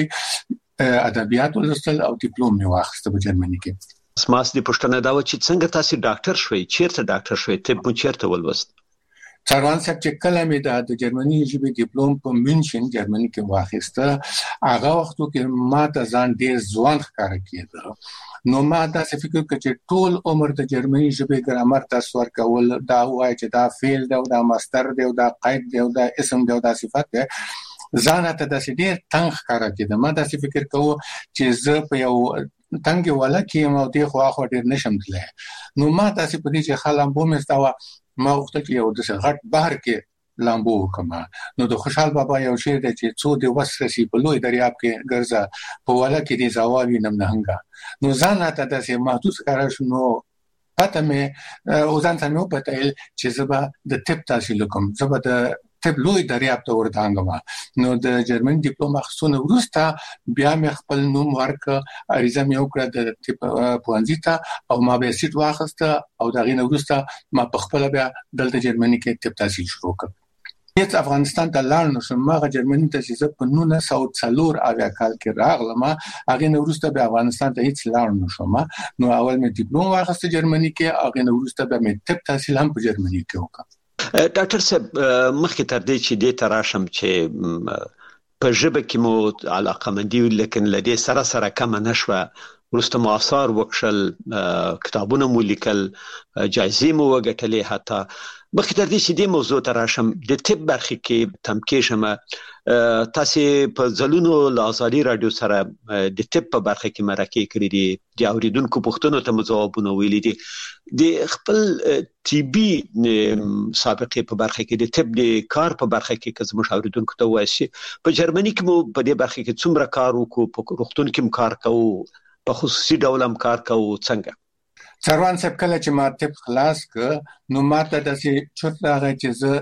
ژبې ادبیات ولوستل او ډیپلوم مې واخیسته په جرمني کې. سماس دې پوښتنه دا و چې څنګه تاسو ډاکټر شوي؟ چیرته ډاکټر شوي؟ طب مو چیرته ولوست؟ څاروان صاحب چې کله مې د جرمني ژبې ډیپلوم په مینشن جرمني کې واخیسته هغه وختو کې ما ته ځان ډیر ځوان ښکاره کېده. نو ما داسې فکر وکړ چې ټول عمر د جرمني ژبې ګرامر تاسو ورکول دا وایي چې دا فعل دی او دا مصدر دی او دا قید دی او دا اسم دی او دا صفت دی، ځان ته داسې ډیر تنګ ښکاره کېده. ما داسې فکر کوم چې زه په یو تنګ ولا کې مو دی خو ډیر نشم تللی. نو ما داسې په دې چې خلم بوم استوا ما وخت کې یو د غټ بحر کې لامبو وکما. نو د خوشحال بابا یو شعر دی چې څو د وسرسي په لوی دریاب کې ګرځا په ولا کې دي زاوی نم نهنګا. نو ځان ته داسې محسوس کړم. نو پته مې او ځان ته مې پته چې زبا د طب تحصیل کوم، زبا د طب لوی دریاب ته ورتانګم. نو د جرمن ډیپلوم اخیستنه وروسته بیا مې خپل نوم ورکړ، اړیزه مې وکړه د طب پوهنځي ته او ما به سیټ واخیسته او دا غي نه وروسته ما په خپل بیا دلته جرمني کې طب تحصیل شروع کړ. هیڅ افغانستان ته لاړ نشم. ما جرمني ته چې په 1904 کال کې راغلم، هغه نو وروسته به افغانستان ته هیڅ لاړ نشم. نو اول مې ډیپلوم واخیسته جرمني کې، هغه نو وروسته به مې طب تحصیل هم په جرمني کې وکړ. ډاکټر صاحب مخکې تر دې چې دې تراشم چې په ژبه کې مو علاقمندي لیکن لدې سره کم نشوه، ورسته مو آثار وکړل، کتابونه مو لیکل، جایزې مو وګټلې. حتی مخکې تر دې چې دې موضوع ته راشم د طب برخه کې تمکې شمه، تاسو په ځلونو له ازادي رادیو سره د طب په برخه کې مرکه کړې دي، د اوریدونکو پوښتنو ته مو ځوابونه ویلي دي. د خپل طبي سابقه په برخه کې د طب د کار په برخه کې که زموږ اوریدونکو ته وایي په جرمني کې مو په دې برخه کې څومره کار وکړو، په روغتون کې هم کار کوو، په خصوصي ډول هم کار کوو، څنګه؟ څاروان صاحب کله چې ما طب خلاص ک نو ماته داسې چرته راغی چې زه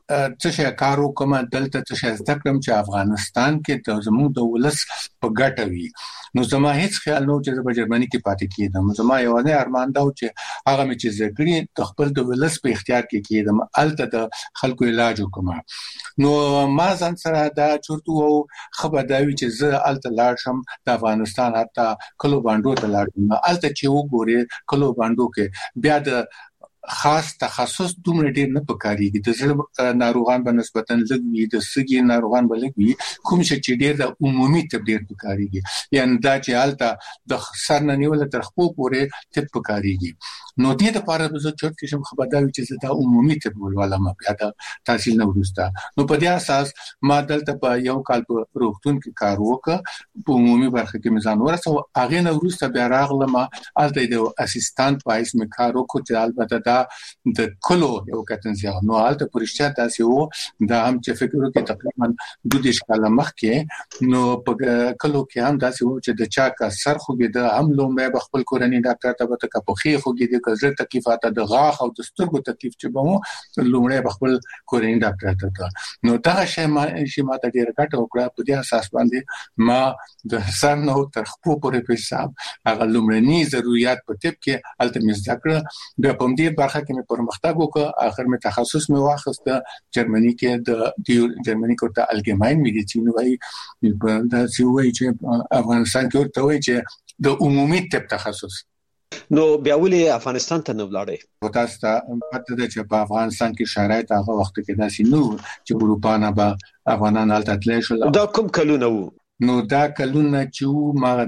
څه شي کار وکم دلته، څه شي زده کړم چې افغانستان کې د زموږ د ولس په ګټه وي. نو زما هیڅ خیال نه و چې په جرمني کې پاتې کېدم. زما یوازې ارمان دا و چې هغه مې چې زده کړی د خپل د ولس په اختیار کې کېدم، الته د خلکو علاج وکم. نو ما ځان سره دا چورته وو خبرداوي چې زه الته لاړ شم د افغانستان، حتی کلو باندو ته لاړ شم. الته چې وګوري کلو باندو کې بیا د خاص تخصص دومره ډیر نه پکاريږي. د زړه ناروغان په نسبتا لږ وي، د سږي ناروغان به لږ وي، کوم چې ډیر د عمومي طب ډیر پکاريږي. یعنی دا چې حالت د سر نه نیول تر خپو پورې طب پکاريږي. نو دې لپاره به زه چورت کې شم خبرداوي چې دا عمومي طب ولولم بیا د تحصیل نه وروسته. نو په دې اساس ما دلته په یو کال په روغتون کې کار وکړ، په عمومي برخه کې مزان ورسو. هغه نه وروسته بیا راغلم الته د اسسټانټ پایس مې کار وکړ چې البته د کلو یو کتنځه. نو حالت پرشتیا تاسو وو دا هم چې فکر وکړي تقریبا 2 کال مخکې، نو په کلو کې هم تاسو وو چې د چا کا سر خوګي د هم لومبه بخپل کورنۍ ډاکټر ته به تک په خي خوګي د کزر تکلیفات د غاخ او د سترګو تکلیف چې به مو لومړی بخپل کورنۍ ډاکټر ته. نو دا شی ما ته ډیر ګټه وکړه. په دې اساس باندې ما د سر نو تر خپل پورې په حساب هغه لومړني ضرورت په طب کې التمس ذکر د پوندې برخه کې مې پرمختګ وکړ. اخر مې تخصص مې واخیسته جرمني کې د جرمني کوته الګماین میډیسین وایي. دا چې وایي چې افغانستان کې ورته وایي چې د عمومي طب تخصص. نو بیا ولې افغانستان ته نه ولاړې؟ تاسو ته پته ده چې په افغانستان کې شرایط هغه وخت کې داسې نو چې اروپا نه به افغانان هلته تللی شول. دا کوم کلونه وو؟ نو دا کلونه چې ما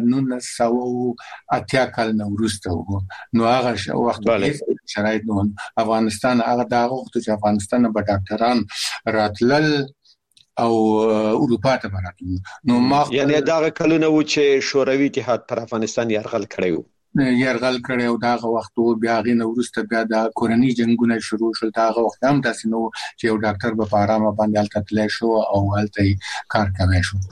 1980 کال نه وروسته وو. نو هغه وخت کې شرایط نو افغانستان هغه دا وخت چې افغانستان به ډاکټران راتلل او اروپا ته براتل. نو ما یعنی دا کلونه وو چې شوروي اتحاد پر افغانستان یرغل کړی وو. او داغه وخت بیا غینه ورسته بیا د کورنۍ جنگونه شروع شول. داغه وخت هم داسې نو چې یو ډاکټر به په آرامه باندې الته تللی شو او هلته کار کوي شو.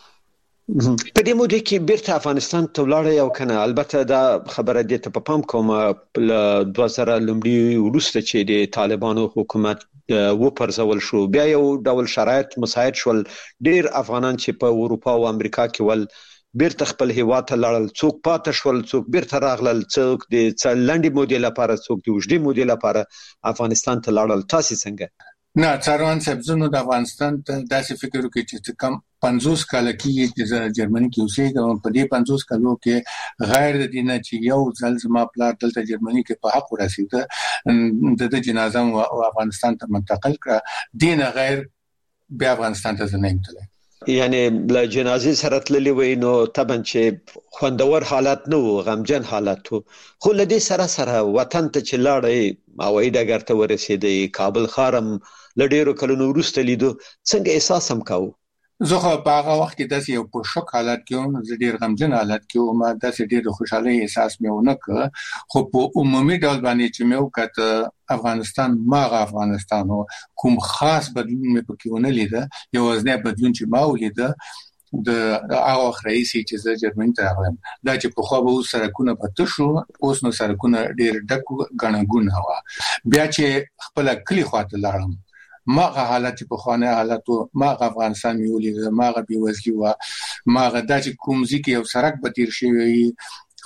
په دې موده کې بیرته افغانستان ته ولاړ یو کنه. البته دا خبره دې ته په پام کوم ل 2000 لومړی وروسته چې د طالبانو حکومت و پرځول شو، بیا یو ډول شرایط مساعد شول. ډیر افغانان چې په اروپا او امریکا کې ول بیرته خپل هیواد ته لاړل، څوک پاتې شول، څوک بیرته راغلل، څوک د لنډي مودې لپاره، څوک د اوږدې مودې لپاره افغانستان ته لاړل. تاسو څنګه؟ نه څاروان صاحب زنو د افغانستان ته داسې فکر وکړي چې کم 50 کال کې چې جرمني کې اوسېږم. په دې 50 کالو کې غیر د دینه چې یو ځل زما پلار دلته جرمني کې په حق ورسېده، د جنازه او افغانستان ته منتقل کړه. دینه غیر بیا افغانستان ته نه تللی. یعنی له جنازې سره تللی وای نو طبعا چې خوندور حالت نه و، غمجن حالت و. خو له دې سره وطن ته چې لاړې هوایي ډګر ته ورسېدې، کابل ښارم له ډېرو کلونو وروسته لیدو، څنګه احساس هم کاوه؟ زه خو په هغه وخت کې داسې یو په شوک حالت کې وم، زه ډېر غمجن حالت کې وم، داسې ډېر خوشحالي احساس مې ونه کړ. خو په عمومي ډول باندې چې مې وکړ افغانستان ماغه افغانستان کوم خاص بدلون مې پکې ونه لیده. یوازینی بدلون چې ما ولیده د هغه وخت رئیسي چې زه جرمني ته راغلم دا چې په خو به سرکونه پته شو، اوس نو سرکونه ډېر ډک غنګونه و. بیا چې خپل کلی خواته لاړم ماغه حالت په خوانه حالت ماغه افغانستان میولې ماغه بیوزلی و، ماغه د کومزي کې یو سرک به تیر شي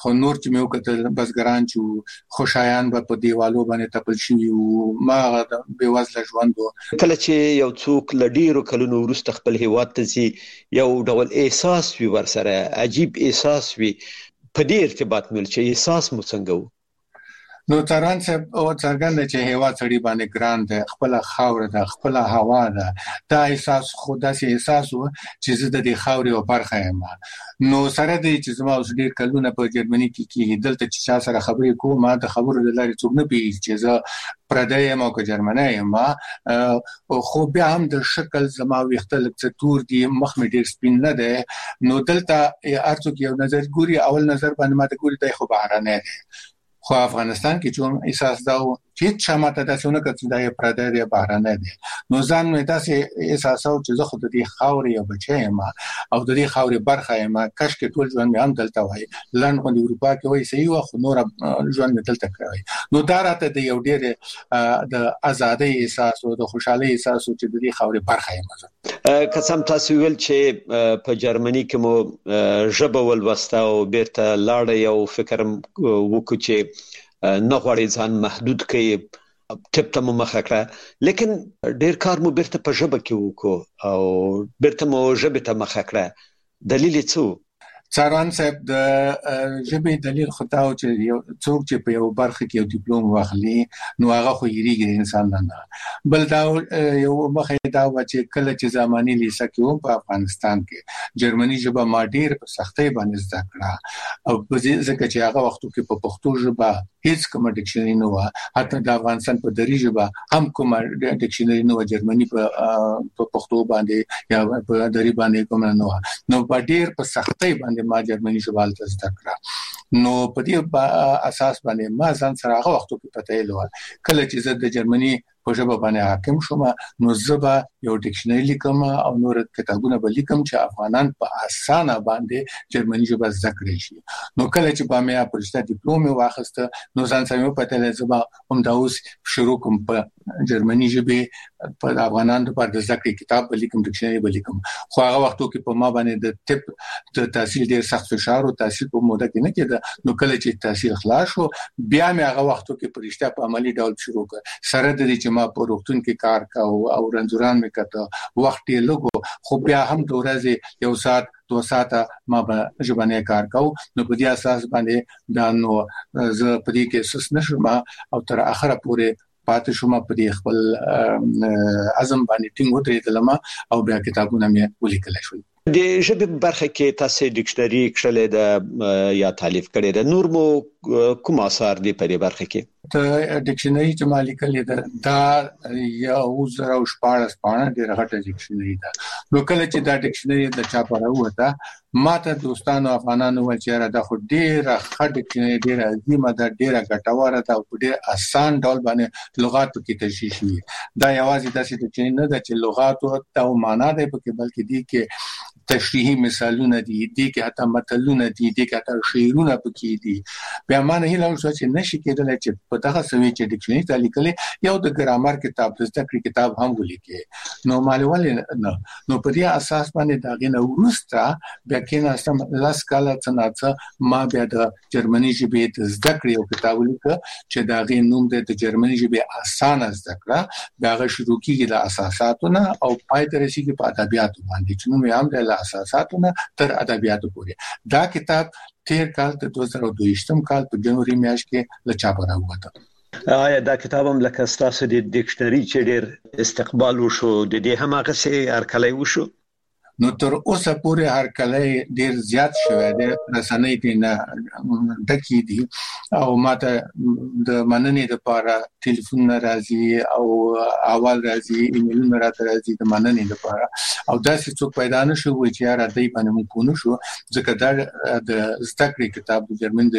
خو نور چې مې وکړل بزګران چې خوشایان په دیوالو باندې تپل شوی او ما به وزله ژوند کله چې یو څوک لډیرو کلونو وروسته خپل هیواد ته ځي یو ډول احساس وي ورسره عجیب احساس وي په دې ارتباط مل چې احساس مو څنګه و نو تران صاحب او څنګه چې هوا سړی باندې ګران ده خپل خاور ده خپل هوا ده دا احساس خدا سي احساس و چې زه د دې خاورې او برخه یم نو سره دې چې زما اوس ډیر کلونه په جرمني کې دلته چې چا سره خبرې کوم ما د خبرو د لارې څوک نه پیږي چې زه پردی یم او که جرمنی یم خو بیا هم د شکل زما ویختل څه تور دي مخ مې ډیر سپین نه ده نو دلته ارڅوک یو نظر ګوري اول نظر باندې ما ته ګوري دای خو بهرانه ده خو افغانستان کې چې احساس دا و چې شماته داسونه کړي دا یې پردی دی بهرانه دی نو ځان مې تاسو احساس او چې زه خو د دې خاورې یو بچی یم او د دې خاورې برخه یم کاش کې ټول ژوند مې هم دلته وای لند په اروپا کې وای صحیح و خو نور ژوند مې دلته کوي نو دا راته د یو ډېر د ازادۍ احساس او د خوشحالۍ احساس چې د دې خاورې برخه یم قسم تاسو ویل چې په جرمني کې مو ژبه ولوسته او بیرته لاړ یو فکر وکړ چې نه غواړي ځان محدود کړي ټپ ته مو مخه کړه لیکن ډیر کار مو بیرته په ژبه کې وکړو او بیرته مو ژبه ته مخه کړه دلیل څه څاران صاحب د ژبې دلیل خو دا چې یو څوک چې په یو برخه کې یو ډیپلوم واخلي نو هغه خو یریږي انسان نه بل دا یو مخه دا و چې کله چې زماني لیسه کې په افغانستان کې جرمني ژبه ما ډیر په سختۍ باندې زده کړه او ځکه چې هغه وختو کې په پښتو ژبه هیڅ کوم ډکشنری نه و حتی د افغانستان په دری ژبه هم کوم ډکشنری نه و جرمني په پښتو باندې یا په دری باندې کوم نه و نو په ډیر په سختۍ باندې ما جرمني ژبه زده کړه نو په دې اساس باندې ما ځان سره هغه وختو کې پته لوه کله چې زه د جرمني په ژبه باندې حاکم شوم نو زبا یو ډکشنری لیکم او نور کتابونه به لیکم چې افغانان په اسانه باندې جرمني ژبه زده کړی شي نو کله چې با مې پرشته ډیپلوم واخسته نو ځان سره په تل زبا هم دا اوس شروع کوم په جرمني ژبه په افغانانو لپاره د زده کړې کتاب لیکم ډکشنری به لیکم خو هغه وختو کې په ما باندې د ټپ د تحصیل ډیر سخت فشار او تحصیل په موده کې نه کېده نو کله چې تحصیل خلاص شو بیا مې هغه وختو کې پرشته په عملی ډول شروع کړ سره د دې ما په روغتون کې کار کاوه او رنځوران مې کته وخت یې لګو خو بیا هم د ورځې یو ساعت 2 ساعته ما به ژبنی کار کاوه نو په دې اساس باندې دا نو زه په دې کې سس نشم او تر اخره پورې پاتې شوم په دې خپل عزم باندې ټینګ ودرېدلم او بیا کتابونه مې ولیکل شول د ژبې برخه کې تاسو ډکشنری کړلې ده یا تالیف کړې ده نور مو کوم اثر دی په دې برخه کې ته ډکشنری چې ما لیکلې ده دا یو زره او شپږ پاڼه ډېر غټه ډکشنری ده نو کله چې دا ډکشنری د چا پاره وته ما ته دوستانو افغانانو ول چې دا خو ډېر غټه ډکشنری ډېر عظیمه ده ډېر ګټوره ده او ډېر آسان ډول باندې لغات کې تشریح شي دا یوازې داسې ډکشنری نه ده چې لغات او معنا ده بلکې دي کې تشریحي مثالونه دي کې حتی متلونه دي کې حتی شعرونه پکې دي بیا معنی هیله اوسه چې نشي کېدل چې په دغه سوي چې ډکشنری ته لیکلې یو د ګرامر کتاب د زده کړې کتاب هم ولیکي نو مالول نه نو په دې اساس باندې دا غنه ورسته بیا کې نستم لاس کاله څنګه ما بیا د جرمني ژبې د زده کړې یو کتاب ولیک چې دا غي نوم د جرمني ژبې اسانه زده کړه دا غو شروع کیږي د اساساتونه او پای ته رسیدي په ادبیاتو باندې چې نو هم د اساساتونه تر ادبیاتو پورې دا کتاب تیر کال د 2022م کال په جنوري میاشت کې لچاپ راووته آیا دا کتاب هم لکه تاسو د ډکشنری چې ډیر استقبال وشو د دې هم هغه سي هرکلی وشو نو تر اوسه پورې هرکلی ډیر زیات شوی دی رسنۍ دې نه ډکې دي او ماته د مننې لپاره ټلیفون راځي او اول راځي ایمیلونه راځي د مننې لپاره او داسې څوک پیدا نشو چې یاره دای باندې مونږ کو نشو ځکه دا د زده کړې کتاب د جرمن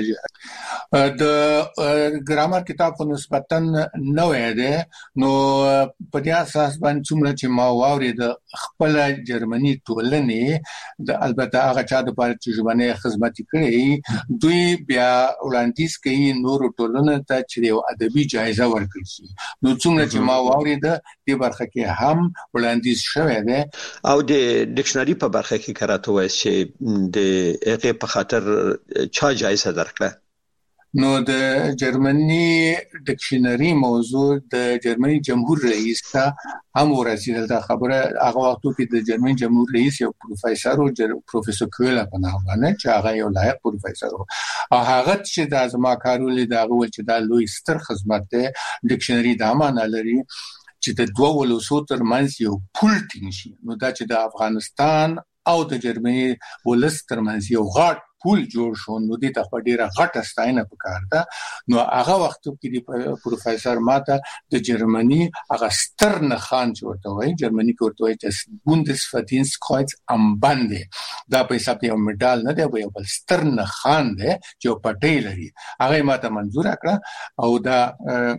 د ګرامر کتاب په نسبتا نوې ده نو په دې اساس باندې څومره چې ما واورید خپل جرمني ټولنې د البته هغه چا د پاره چې ژبنه خدمت کړي دوی بیا وړاندیز کوي نور ټولنه ته چې یو ادبي جایزه ورکړي شي. نو څومره چې ما واورید د برخه کې هم وړاندیز شوی دی او د ډکشنری په برخه کې کراته وایي چې د هغه په خاطر چا جایزه درکړه. نو د جرمني ډکشنری موضوع د جرمني جمهور رئیس ته هم ورسېدل. دا خبره هغه وخت کې د جرمني جمهور رئیس یو پروفیسور او پروفیسور کویلا په نامه باندې چې هغه یو لایق پروفیسور او هغه چې د ازما کارول دا غوښتل چې دا لوی ستر خدمت ده ډکشنری د امانه لري چې د دوه ولوسو ترمنځ یو پول ټینګ شي. نو دا چې د افغانستان او د جرمني ولس ترمنځ یو غاټ پول جوړ شو نو د ته ډیره غټه ستاینه پکار ده. نو هغه وخت کې د پروفیسور ماته د جرمني هغه ستر نخان ورته وایي جرمني کې ورته وایي چې بوندسفرډینسټکرویز امباندې دا په حساب یو میډال نه دی یو بل ستر نخان دی چې پټی لري. هغه ماته منظور کړه او دا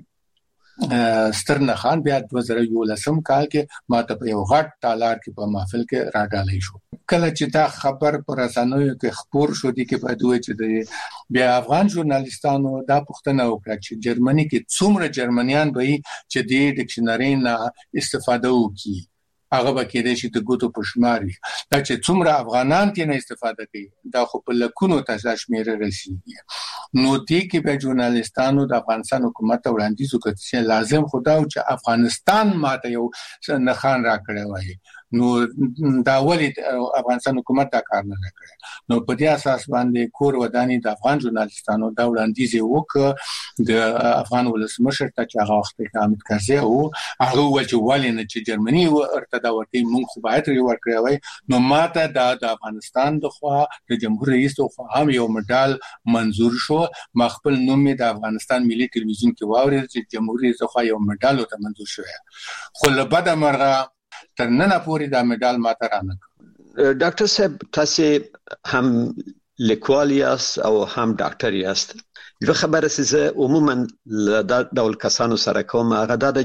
سترنه خان بیا 2011 کال کې ماته په یو غټ ټالار کې په محفل کې راډالې شو. کله چې دا خبر پر رسنیو کې خبر شو دي کې په دوی چې بیا افغان ژورنالیستانو دا پوښتنه وکړه چې جرمني کې څومره جرمنیان به چې د ډکشنری نه استفاده وکړي هغه به کېدای شي د ګوتو په شمار وي. دا چې څومره افغانان ترې نه استفاده کوي دا خو په لکونو ته شمیره رسیږي. نو دې کې به ژورنالیستانو د افغانستان حکومت ته وړاندیز وکړي چې لازم خدا او چې افغانستان ماته یو نخان راکړی وای. نو دا ولې افغانستان حکومت دا کار نه کړی. نو په دې اساس باندې کور ودانی د افغان ژورنالیستانو دا وړاندیز وکړ د افغان ولسمشر ته چې هغه وخت کې حامد کرزي او هغه ول چې ولې نه چې جرمني ورته دا ورته مونږ خو باید ورکړی وای. نو ماته د افغانستان د خوا د جمهور رئیس خو هم یو میډال منزور شو. مخبل نوم د افغانستان ملي ټلویزیون کې واورید چې جمهور رئیس خو یو میډال ته منزور شوی. خو له بده مرغه تر نن پورې دا میډال ماته رانه. ډاکټر صاحب تاسو هم لیکوال یاست او هم ډاکټر یاست. یو خبره چې عموما د ډول کسانو سره کوم هغه دا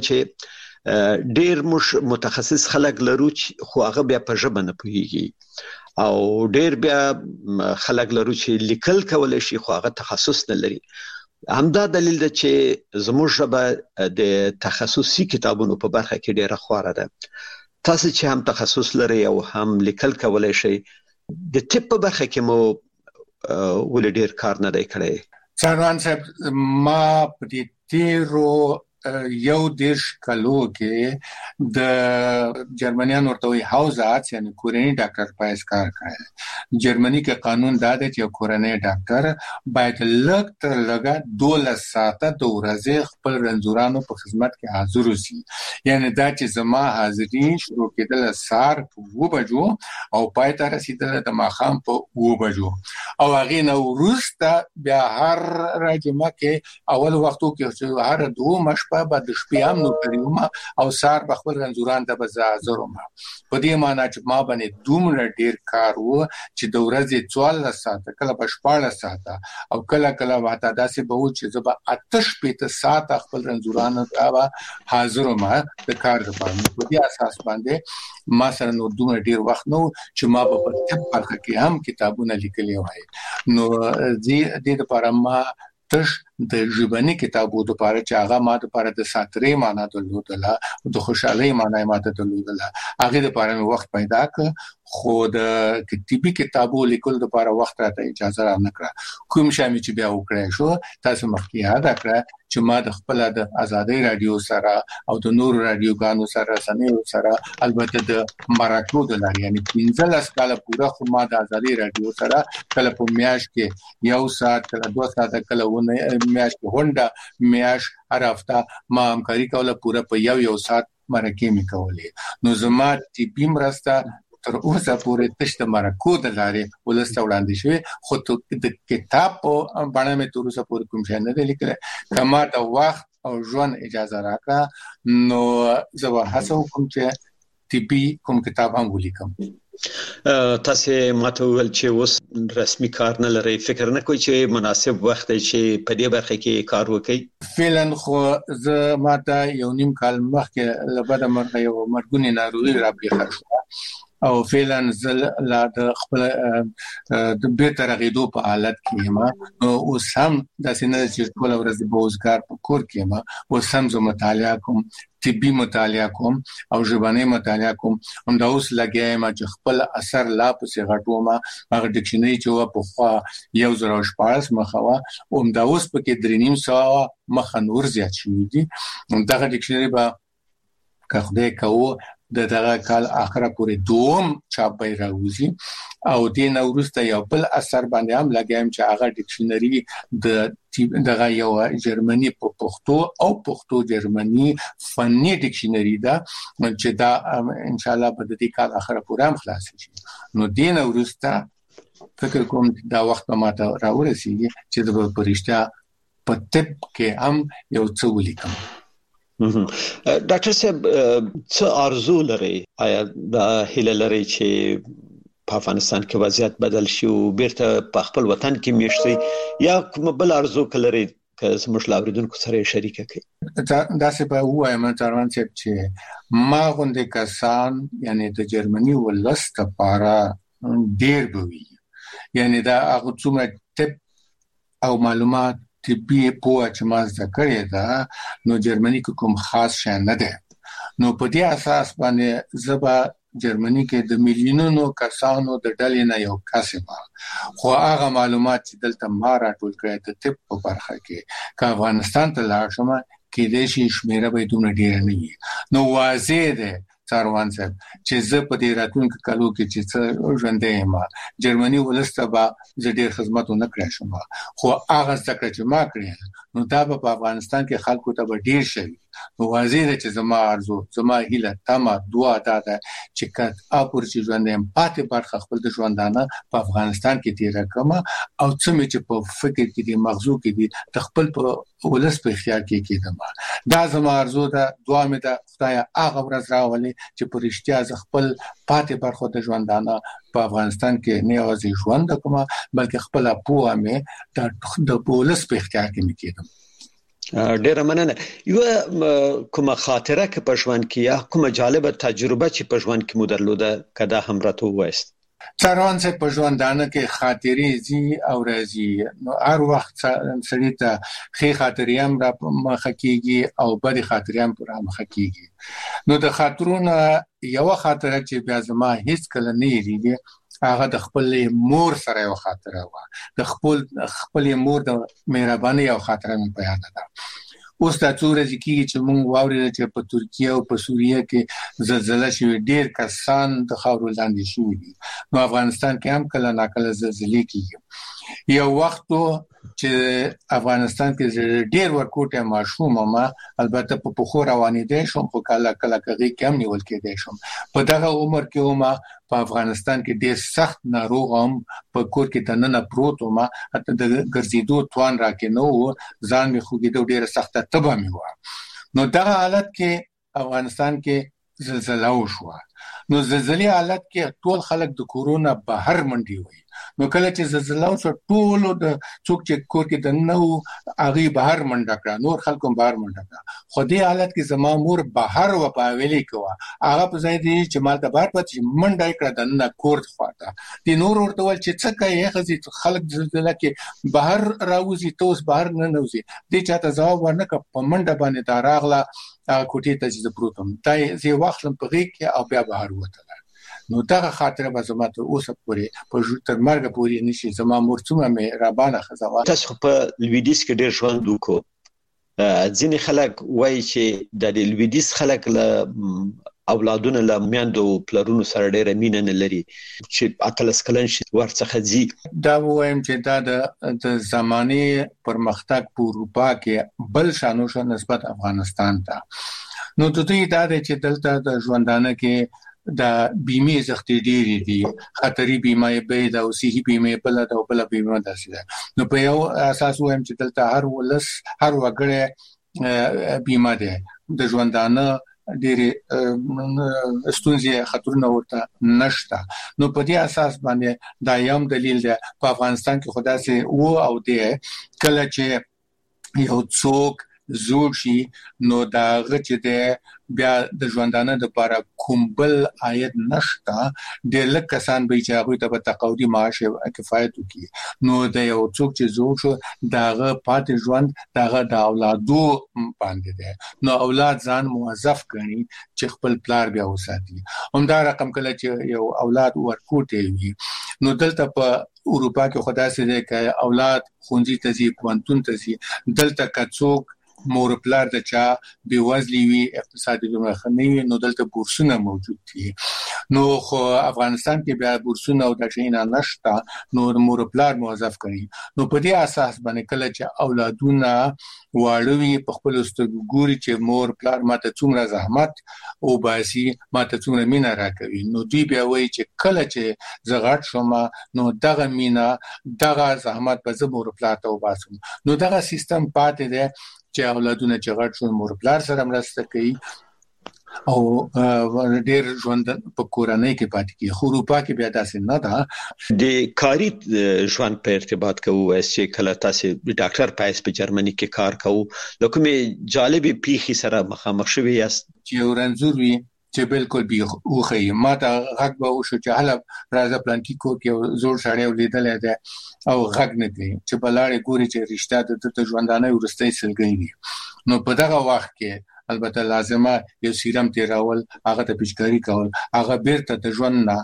چې ډیر متخصص خلک لرو خو هغه بیا په ژبه نه پوهیږي او ډیر بیا خلک لرو چې لیکل کولای شي خو هغه تخصص نه لري. همدا دلیل ده چې زموږ ژبه د تخصصي کتابونو په برخه کې ډیره خواره ده. تاسو چې هم تخصص لري او هم لیکل کولای شي د ټیپ په برخه کې مو ول ډیر کار نه دی کړی. څنګه صاحب ما په دې تیرو یو دیش کلو کې د جرمنیان ورته وی هاوزات یعنی کورنی ډاکټر پایس کار کوي. جرمني کې قانون دا دی چې کورنی ډاکټر باید لږ تر لږه 12 ساعته د ورځې خپل رنځورانو په خدمت کې حاضر وي. یعنی دا چې زما حاضری شروع کېدل سار په 2 بجو او پای ته رسیدل د ماښام په 2 بجو او هغه نو وروسته بیا هر راجمه کې اول وختو کې هر 2 مشپه بعد د شپې هم نو کړیوم او سار بخبل رنځوران ته بزازروم. په دې معنی چې ما باندې دومره ډیر کار وو چې د ورځې 14 ساعته کله په 14 ساعته او کله کله واته داسې به و چې زبا 8 ساعته خپل رنځوران ته حاضروم د کار لپاره. په دې اساس باندې ما سره نو دومره ډیر وخت نو چې ما په طب برخه کې هم کتابونه لیکلي وای. نو دې لپاره ما تش د ژبني کتابو د لپاره چې هغه ما د لپاره د ساترې معنا درلودله او د خوشحالي معنا ماته درلودله هغه د لپاره وخت پیدا ک. خو د کتابي کتابو لیکل د لپاره وخت راته اجازه را نه کړه. کوم شامل چې بیا وکړای شو تاسو مخکې یاد کړئ چې ما د خپل د آزادۍ رادیو سره او د نور رادیوګانو سره سنیو سره البته د مراکو د لاري یعنی 15 کال پورا خو ما د آزادۍ رادیو سره کله په میاش کې 1 ساعت کله 2 ساعت کله ونه میاش کې هونډه میاش هر هفته ما همکاري کوله پورا په یو ساعت مرکه می کولې. نو زما تی بیم راسته تر اوسه پورې تشته مرکو د لارې ولسته وړاندې شوی خو د کتاب په باندې مې تر اوسه پورې کوم شی نه لیکل. کما د وخت او ژوند اجازه راکړه نو زه به هڅه وکم چې طبي کوم کتاب هم ولیکم. تاسو ماته ول چې اوس رسمي کار نه لري فکر نه کوئ چې مناسب وخت چې په دې برخه کې کار وکړي؟ فعلا خو زه ماته یو نیم کال مخکې لبد مرغه یو مرګونی ناروغي را پیښه شو او فعلا زل لا د خپل د بیرته رغیدو په حالت کې ما اوس هم د سینې چې ټول ورځ بوزګار په کور کې ما اوس هم زه مطالعه کوم طبي مطالعه کوم او ژبنی مطالعه کوم هم دا اوس لګیایم چې خپل اثر لا په غټو ما هغه ډکشنری چې په خوا 1014 مخوا هم دا اوس په کې 3.5 ساعت مخ نور زیات شوی دي دا ډکشنری به که خدای کوو د دغه کال اخره پورې دوم چاپ به راوځي او د نوروسته یو بل اثر باندې هم لګایم چې هغه ډکشنری دغه یو جرمني په پښتو او پښتو جرمني فني ډکشنری دا چې دا ان شاء الله په دې کال اخره پورې هم خلاص شي نو د نوروسته فکر کوم دا وخت ما ته راورسیږي چې د پرشتیا په طب کې هم یو څه ولیکم ډاکټر صاحب څه ارزو لري آیا د هیله لري چې په افغانستان کې وضعیت بدل شي او بیرته په خپل وطن کې میشتي یا کوم بل ارزو کلري که زموږ لاوریدونکو سره شریک کړي دا څه به وایم تران چې ما غونډه کسان یعنی د جرمني ولست لپاره ډیر بوي یعنی دا هغه څومره ټپ او معلومات طبي په چې ما ذکرې ده نو جرمني کوم خاص شي نه ده نو په دې اساس باندې زبا جرمني کې د میلیونونو کسانو د ډلې نه یو کسبه خو هغه معلومات چې دلته ما راټول کړی د طب په برخه کې که افغانستان ته لاړ شم کې د شي شمیره به دومره ډیر نه وي نو واضح ده څاروان صاحب چې زه په دې راتلونکو کالو کې چې څه ژوندې ما جرمني ولسته به زه ډیر خدمت نه کړم شم خو هغه څه چې ما کړی نو دا په افغانستان کې خلکو ته به ډیر شي نو واضح ده چې زما ارزو زما هیله تمه دعا ده چې کله اپور چې ژوندم پاتې برخه خپل د ژوندانه په افغانستان کې تیر کړم او څه چې په فکر کې دي مغزو کې دي د خپل په ولس په اختیار کې کېدم دا زما ارزو ده دعا مې ده خدای هغه ورځ راولي چې په رښتیا ز خپل پاتې برخه د ژوندانه په افغانستان کې نه یوازې ژوند کوم بلکې خپل پوهه مې د ولس په اختیار کې مې کېدم ډیره مننه یو کومه خاطره کې په ژوند کې یا کومه جالبه تجربه چې په ژوند کې مو درلوده کدا هم راته وایست څارون څه په ژوندانه کې خاطرې زی او راځي نو هر وخت سړی ته ښه خاطرې هم را مخ کېږي او بد خاطرې هم را مخ کېږي نو د خاطرونو یو خاطره چې بیا زما هیڅ کله نه یریږي هغه د خپل مور سره یو خاطره و د خپل مور د مهرباني یو خاطره مې په یاد ده اوس د څوره ځکه چې مونږ واورید چې په ترکیه او په سوریه کې زلزلہ شوی ډیر کسان د خاورو لاندې شوي دي نو افغانستان کې هم کله ناکله زلزلې کیږي یو وخت چې افغانستان کې ډیر ورکوټه ماشوم ما البته په پخو روانې دي شم خو کله کوي کم نیول کېدای شم په دغه عمر کې ما په افغانستان کې ډیر سخت ناروغ هم په کور کې دننه پروت ما حتی د ګرځېدو توان راکې نو ځان می خوګېدو ډیر سخت تبه می و نو دغه حالت کې افغانستان کې زلزلہ وشوه نو زلزلې حالت کې ټول خلک د کورونا بهر منډي وي نو کله چې زلزلہ وشو ټول د څوک چې کور کې د نو اغي بهر منډه کړه نور خلکو بهر منډه کړه خو دې حالت کې زما مور بهر و پاویلې کوه هغه په ځای دی چې مال ته بهر پاتې منډه کړه د نه کور خواته دي نور ورته ول چې څه کوي خزي خلک زلزلہ کې بهر راوځي توس بهر نه نوځي دې چاته ځواب ورنکړ په منډه باندې دا راغله کوټې ته چې پروتم دای زی واخلم په غیږ کې او بیا بهر وته نو دا خاطره به زما ته اوسه پورې په تر مرګ پورې نشي زما مور څومره مې رابانه خزوا تاسو په لویدیس کې ډیر ژوند وکړو ځینې خلک وایي چې د لویدیس خلک له اولادونه له میندو پلرونو سره ډیره مینه نه لري چې اتلس کلن شي ورڅخه ځي دا وایم چې دا د زماني پرمختګ په اروپا کې بل شانو نسبت افغانستان ته نو ته دا چې دلته د ژوندانه کې د بیمه زختي ډېری دي خطري بیمه به د اوسې بیمه بل د بل بیمه داسې ده نو په یو اساس وایم چې دلته هر ولس هر وګړی بیمه ده د ژوندانه ډېر ستونزې خطرونه ورته نشته نو په دې اساس باندې دا یم دلیل ده په افغانستان کې خدای سي او او دې کله چې یو څوک زوړ شي نو دا غچ دې بیا د ژوندانه د لپاره کوم بل عاید نشته د لکسان به چې هغه ته په تقاعدي معاش کفایت وکړي نو د یو څوک چې زوړ شو داغه پاتې ژوند داغه د اولادو باندې ده نو اولاد ځان موظف کړي چې خپل پلار بیا وساتي همدا رقم کله چې یو اولاد ورکوټي وي نو دلته په اروپا کې خدای سره کې اولاد خونځي تزي پوانتون تزي دلته کڅوک مور پلار د چا بیوزلی وی اقتصادي لمخنی نو دلته بورسونه موجود دي نو خو افغانستان کې بیا بورسونه او د شینا نشتا نو مور پلار موظف کړي نو په دې اساس باندې کله چې اولادونه واړوي په خپل ستګوري چې مور پلار ماته څومره زحمت او باسي ماته څومره مینا راکوي نو دوی بیا وایي چې کله چې زغړ شوم نو دغه مینا دغه زحمت په زمور پلار ته وباسم نو دغه سیستم پاتې دی چې اولادونه چې غټ شون مور پلار سره مرسته کوي او ډېر ژوند په کورنۍ کې پاتې کی خو اروپا کې بیا داسې نه ده د کاری ژوند په ارتباط کوو چې کله تاسو ډاکټر پایس په جرمني کې کار کوو لکه جالبي پیخي سره مخامخ شوی یاست چې ورنځور وي چې بالکل به اوخی ما ته غږ به وشو چې هله راځه پلانکی کو کې زوړ سړی ولیدل دی او غږ نه کوي چې بلاړې ګوري چې رښتیا د ژوندانه ورستۍ سلګي دي نو په دغه وخت کې البته لازمه یو سیرم تیراول هغه ته پچکاری کول هغه بیرته د ژوند نه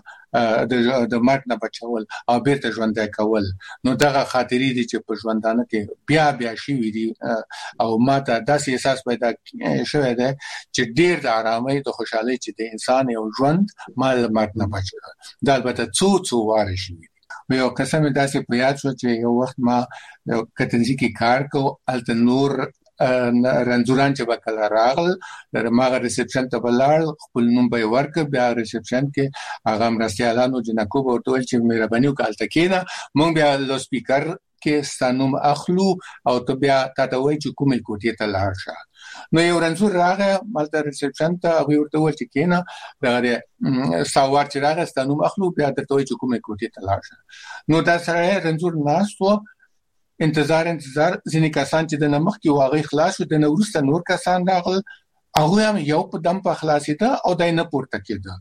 د مات نه بچول او بیرته ژوند کول نو دغه خاطرې دي چې په ژوندانه کې بیا شي وي دي او ماته داسې احساس پیدا شوی دی چې ډیر د آرامۍ د خوشحالۍ چې د انسان یو ژوند مال مات نه بچي دا البته څو واره شي یو قسم داسې په یاد شو چې یو وخت ما کتنځي کې کار کو الته نور رنځوران چې وکړه راغل د ماغه ریسپشن ته بلار خپل نوم به ورک بیا ریسپشن کې هغه مرستيالانو جنکو ورته چې مهرباني وکړه کېنه مونږ بیا لو سپیکر کې ستانوم اخلو او ته بیا تاسو وایي چې کومې کوټې ته لاړ شه نو یو رنځور راغی مالته ریسپشن ته هغه ورته وایي چې کېنه دا ساوار چې راغی ستانوم اخلو بیا ته وایي چې کومې کوټې ته لاړ شه نو دا سره رنځور ناستو انتظار ځینې کسان چې د نمخ کې واغې خلاص شو د نورسته نور کسان راغل هغه هم یو په دم په خلاصیده او دای نه پورته کېده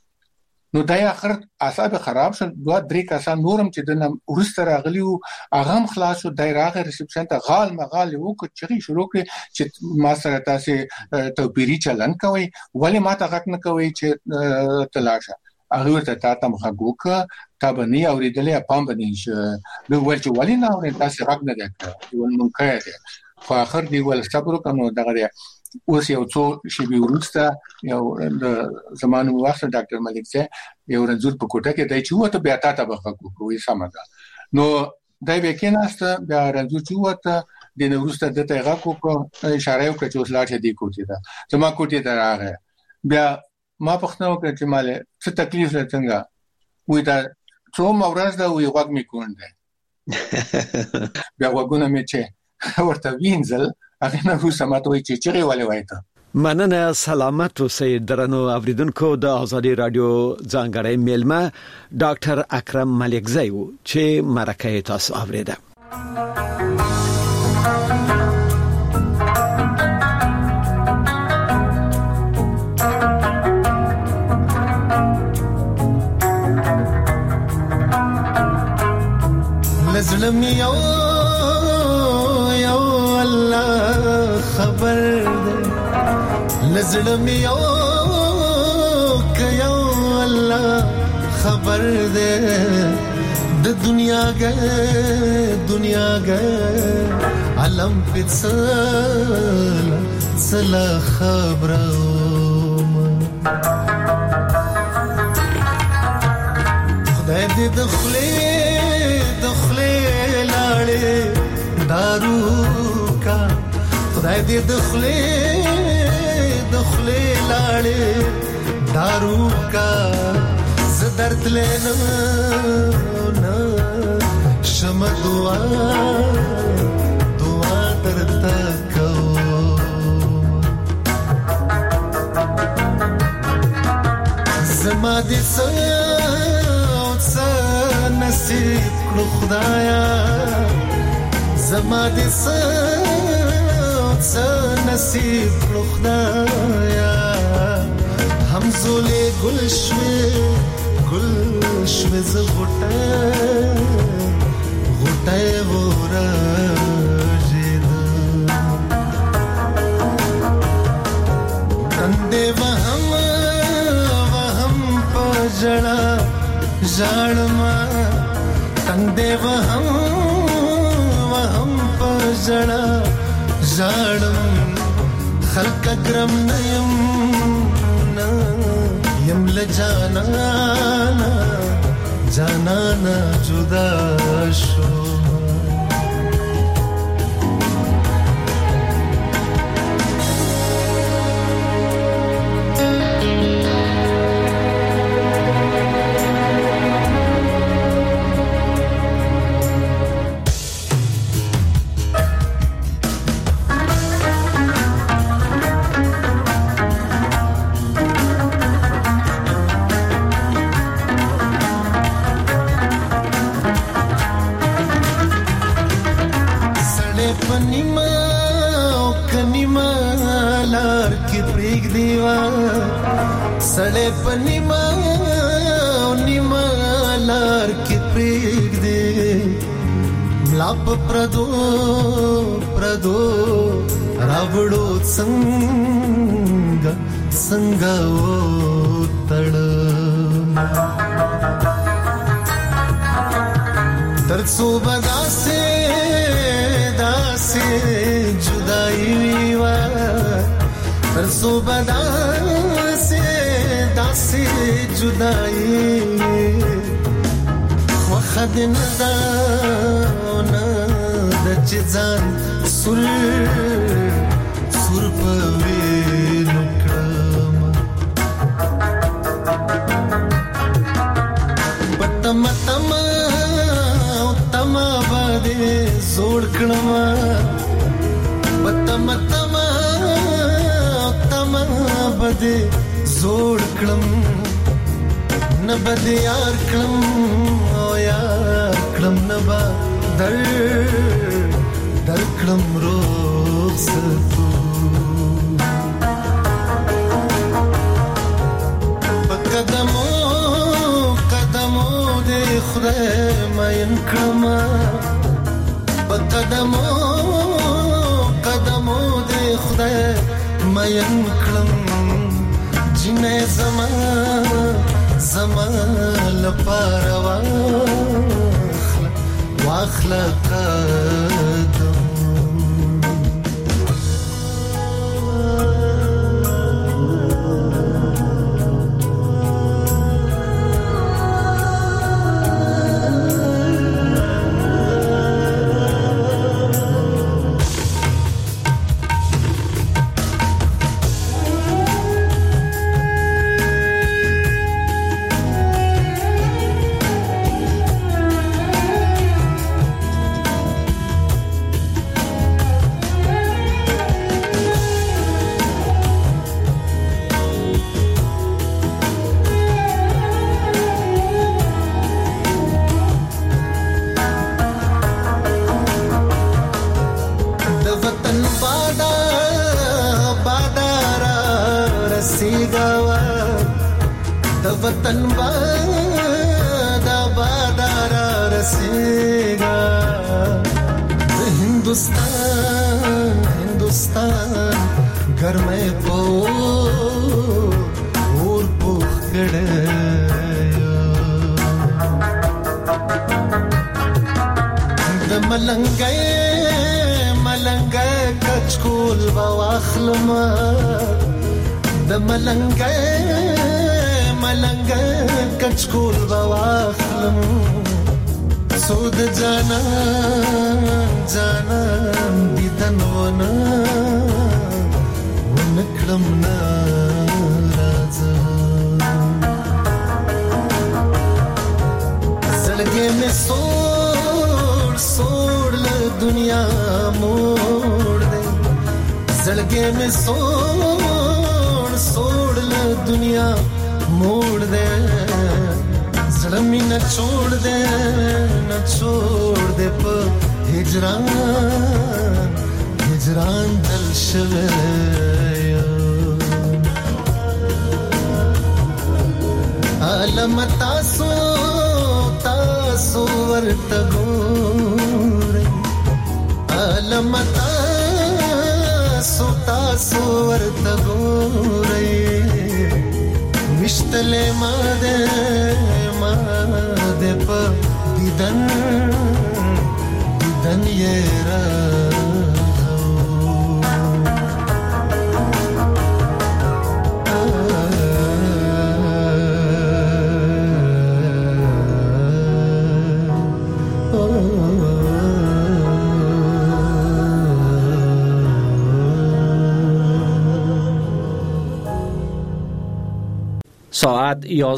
نو دای اخر اعصاب خراب شول دوه درې کسان نورم چې د نورسته راغلی او هغه هم خلاص شو دای راغی ریسپشن ته غال وکړ چې شروع کړ چې ما سره تاسو توپیری چلن کوي ولی ما ته غږ نه کوي چې تلاشه هغه ورته تاسو مخګوک تا باندې اوریدلې پام باندې نو ول چې ولی نه اوري تاسو حق نه ده ول مونږه ده خو اخر دی ول صبر وکړو دغه اوس یو څو شی به ورسته یو د زمانو وخت ډاکټر ملک سه یو رنځور په کوټه کې دای چې وته بیا تاسو بخښو کوی سمګه نو دای به کې نهسته بیا رنځور چې وته د نورسته د تیغه کو اشاره وکړه چې اوس لاړ دی کوټه ده زما کوټه ته راغی بیا ما پښتنو کې چې مالې څه تکلیف لري څنګه وې دا څو مورز دا وې غوږ می کونده بیا وګونه می چې ورته وینځل هغه نه سمات وې چې چیرې ولې وایته مننه سلامت اوسئ درنو اوریدونکو د ازادي رادیو ځانګړی میلمه ډاکټر اکرم ملکزی و چې مرکه تاسو اوریده لزلم یو الله خبر ده لزلم یو الله خبر ده د دنیا گئے علم پڅل خبرو خدای دې دخلې دارو کا خدای دې دخلې لاړې دارو کا زدرت لنه شم دعا درته کو زما دې نصیب کړو خدایا زما دې نصیب کړو خدایا هم همزولې ګل شوې ز غټه ورژید تندې وهم پجړه ژړما تندې وهم پجړه ژړم خلق کرم نیم لجانا جدا شو सड़े पनिमा लार की प्रेग दे लाप प्रदो रावड़ो संग ओ तड़ तरसो बदासे जुदाई वा तरसो दासे जुदाई वखद नदाना दचजान सुर पवे नुक्रम तमा बादे जोड़ कणमा तमा बदे जोड़ कलम न बदे यार कलम ओ यार कलम न बा दर कलम रोज तू कदमों दे खुदा मायन कलमा कदमों दे खुदा मायन कलम जिने زمان لپاره واخله قدم वतन बादारा रसेगा हिंदुस्तान घर में पो और पुख गड़े मलंगे कचकुल बवाखलमा मलंगे कचकुल बवाखलम سود جانان دیدن ونکړم ناراضه زړګې مې سوړ له دنیا موړ دې زړګې مې سوړ له دنیا موړ دے زړمی نه چھوڑ دے په هجران دل شوه अलमतासो तासो वर्तगोरे अलमतासो तासो वर्तगोरे विश्तले मादे प दिदन येरा ساعت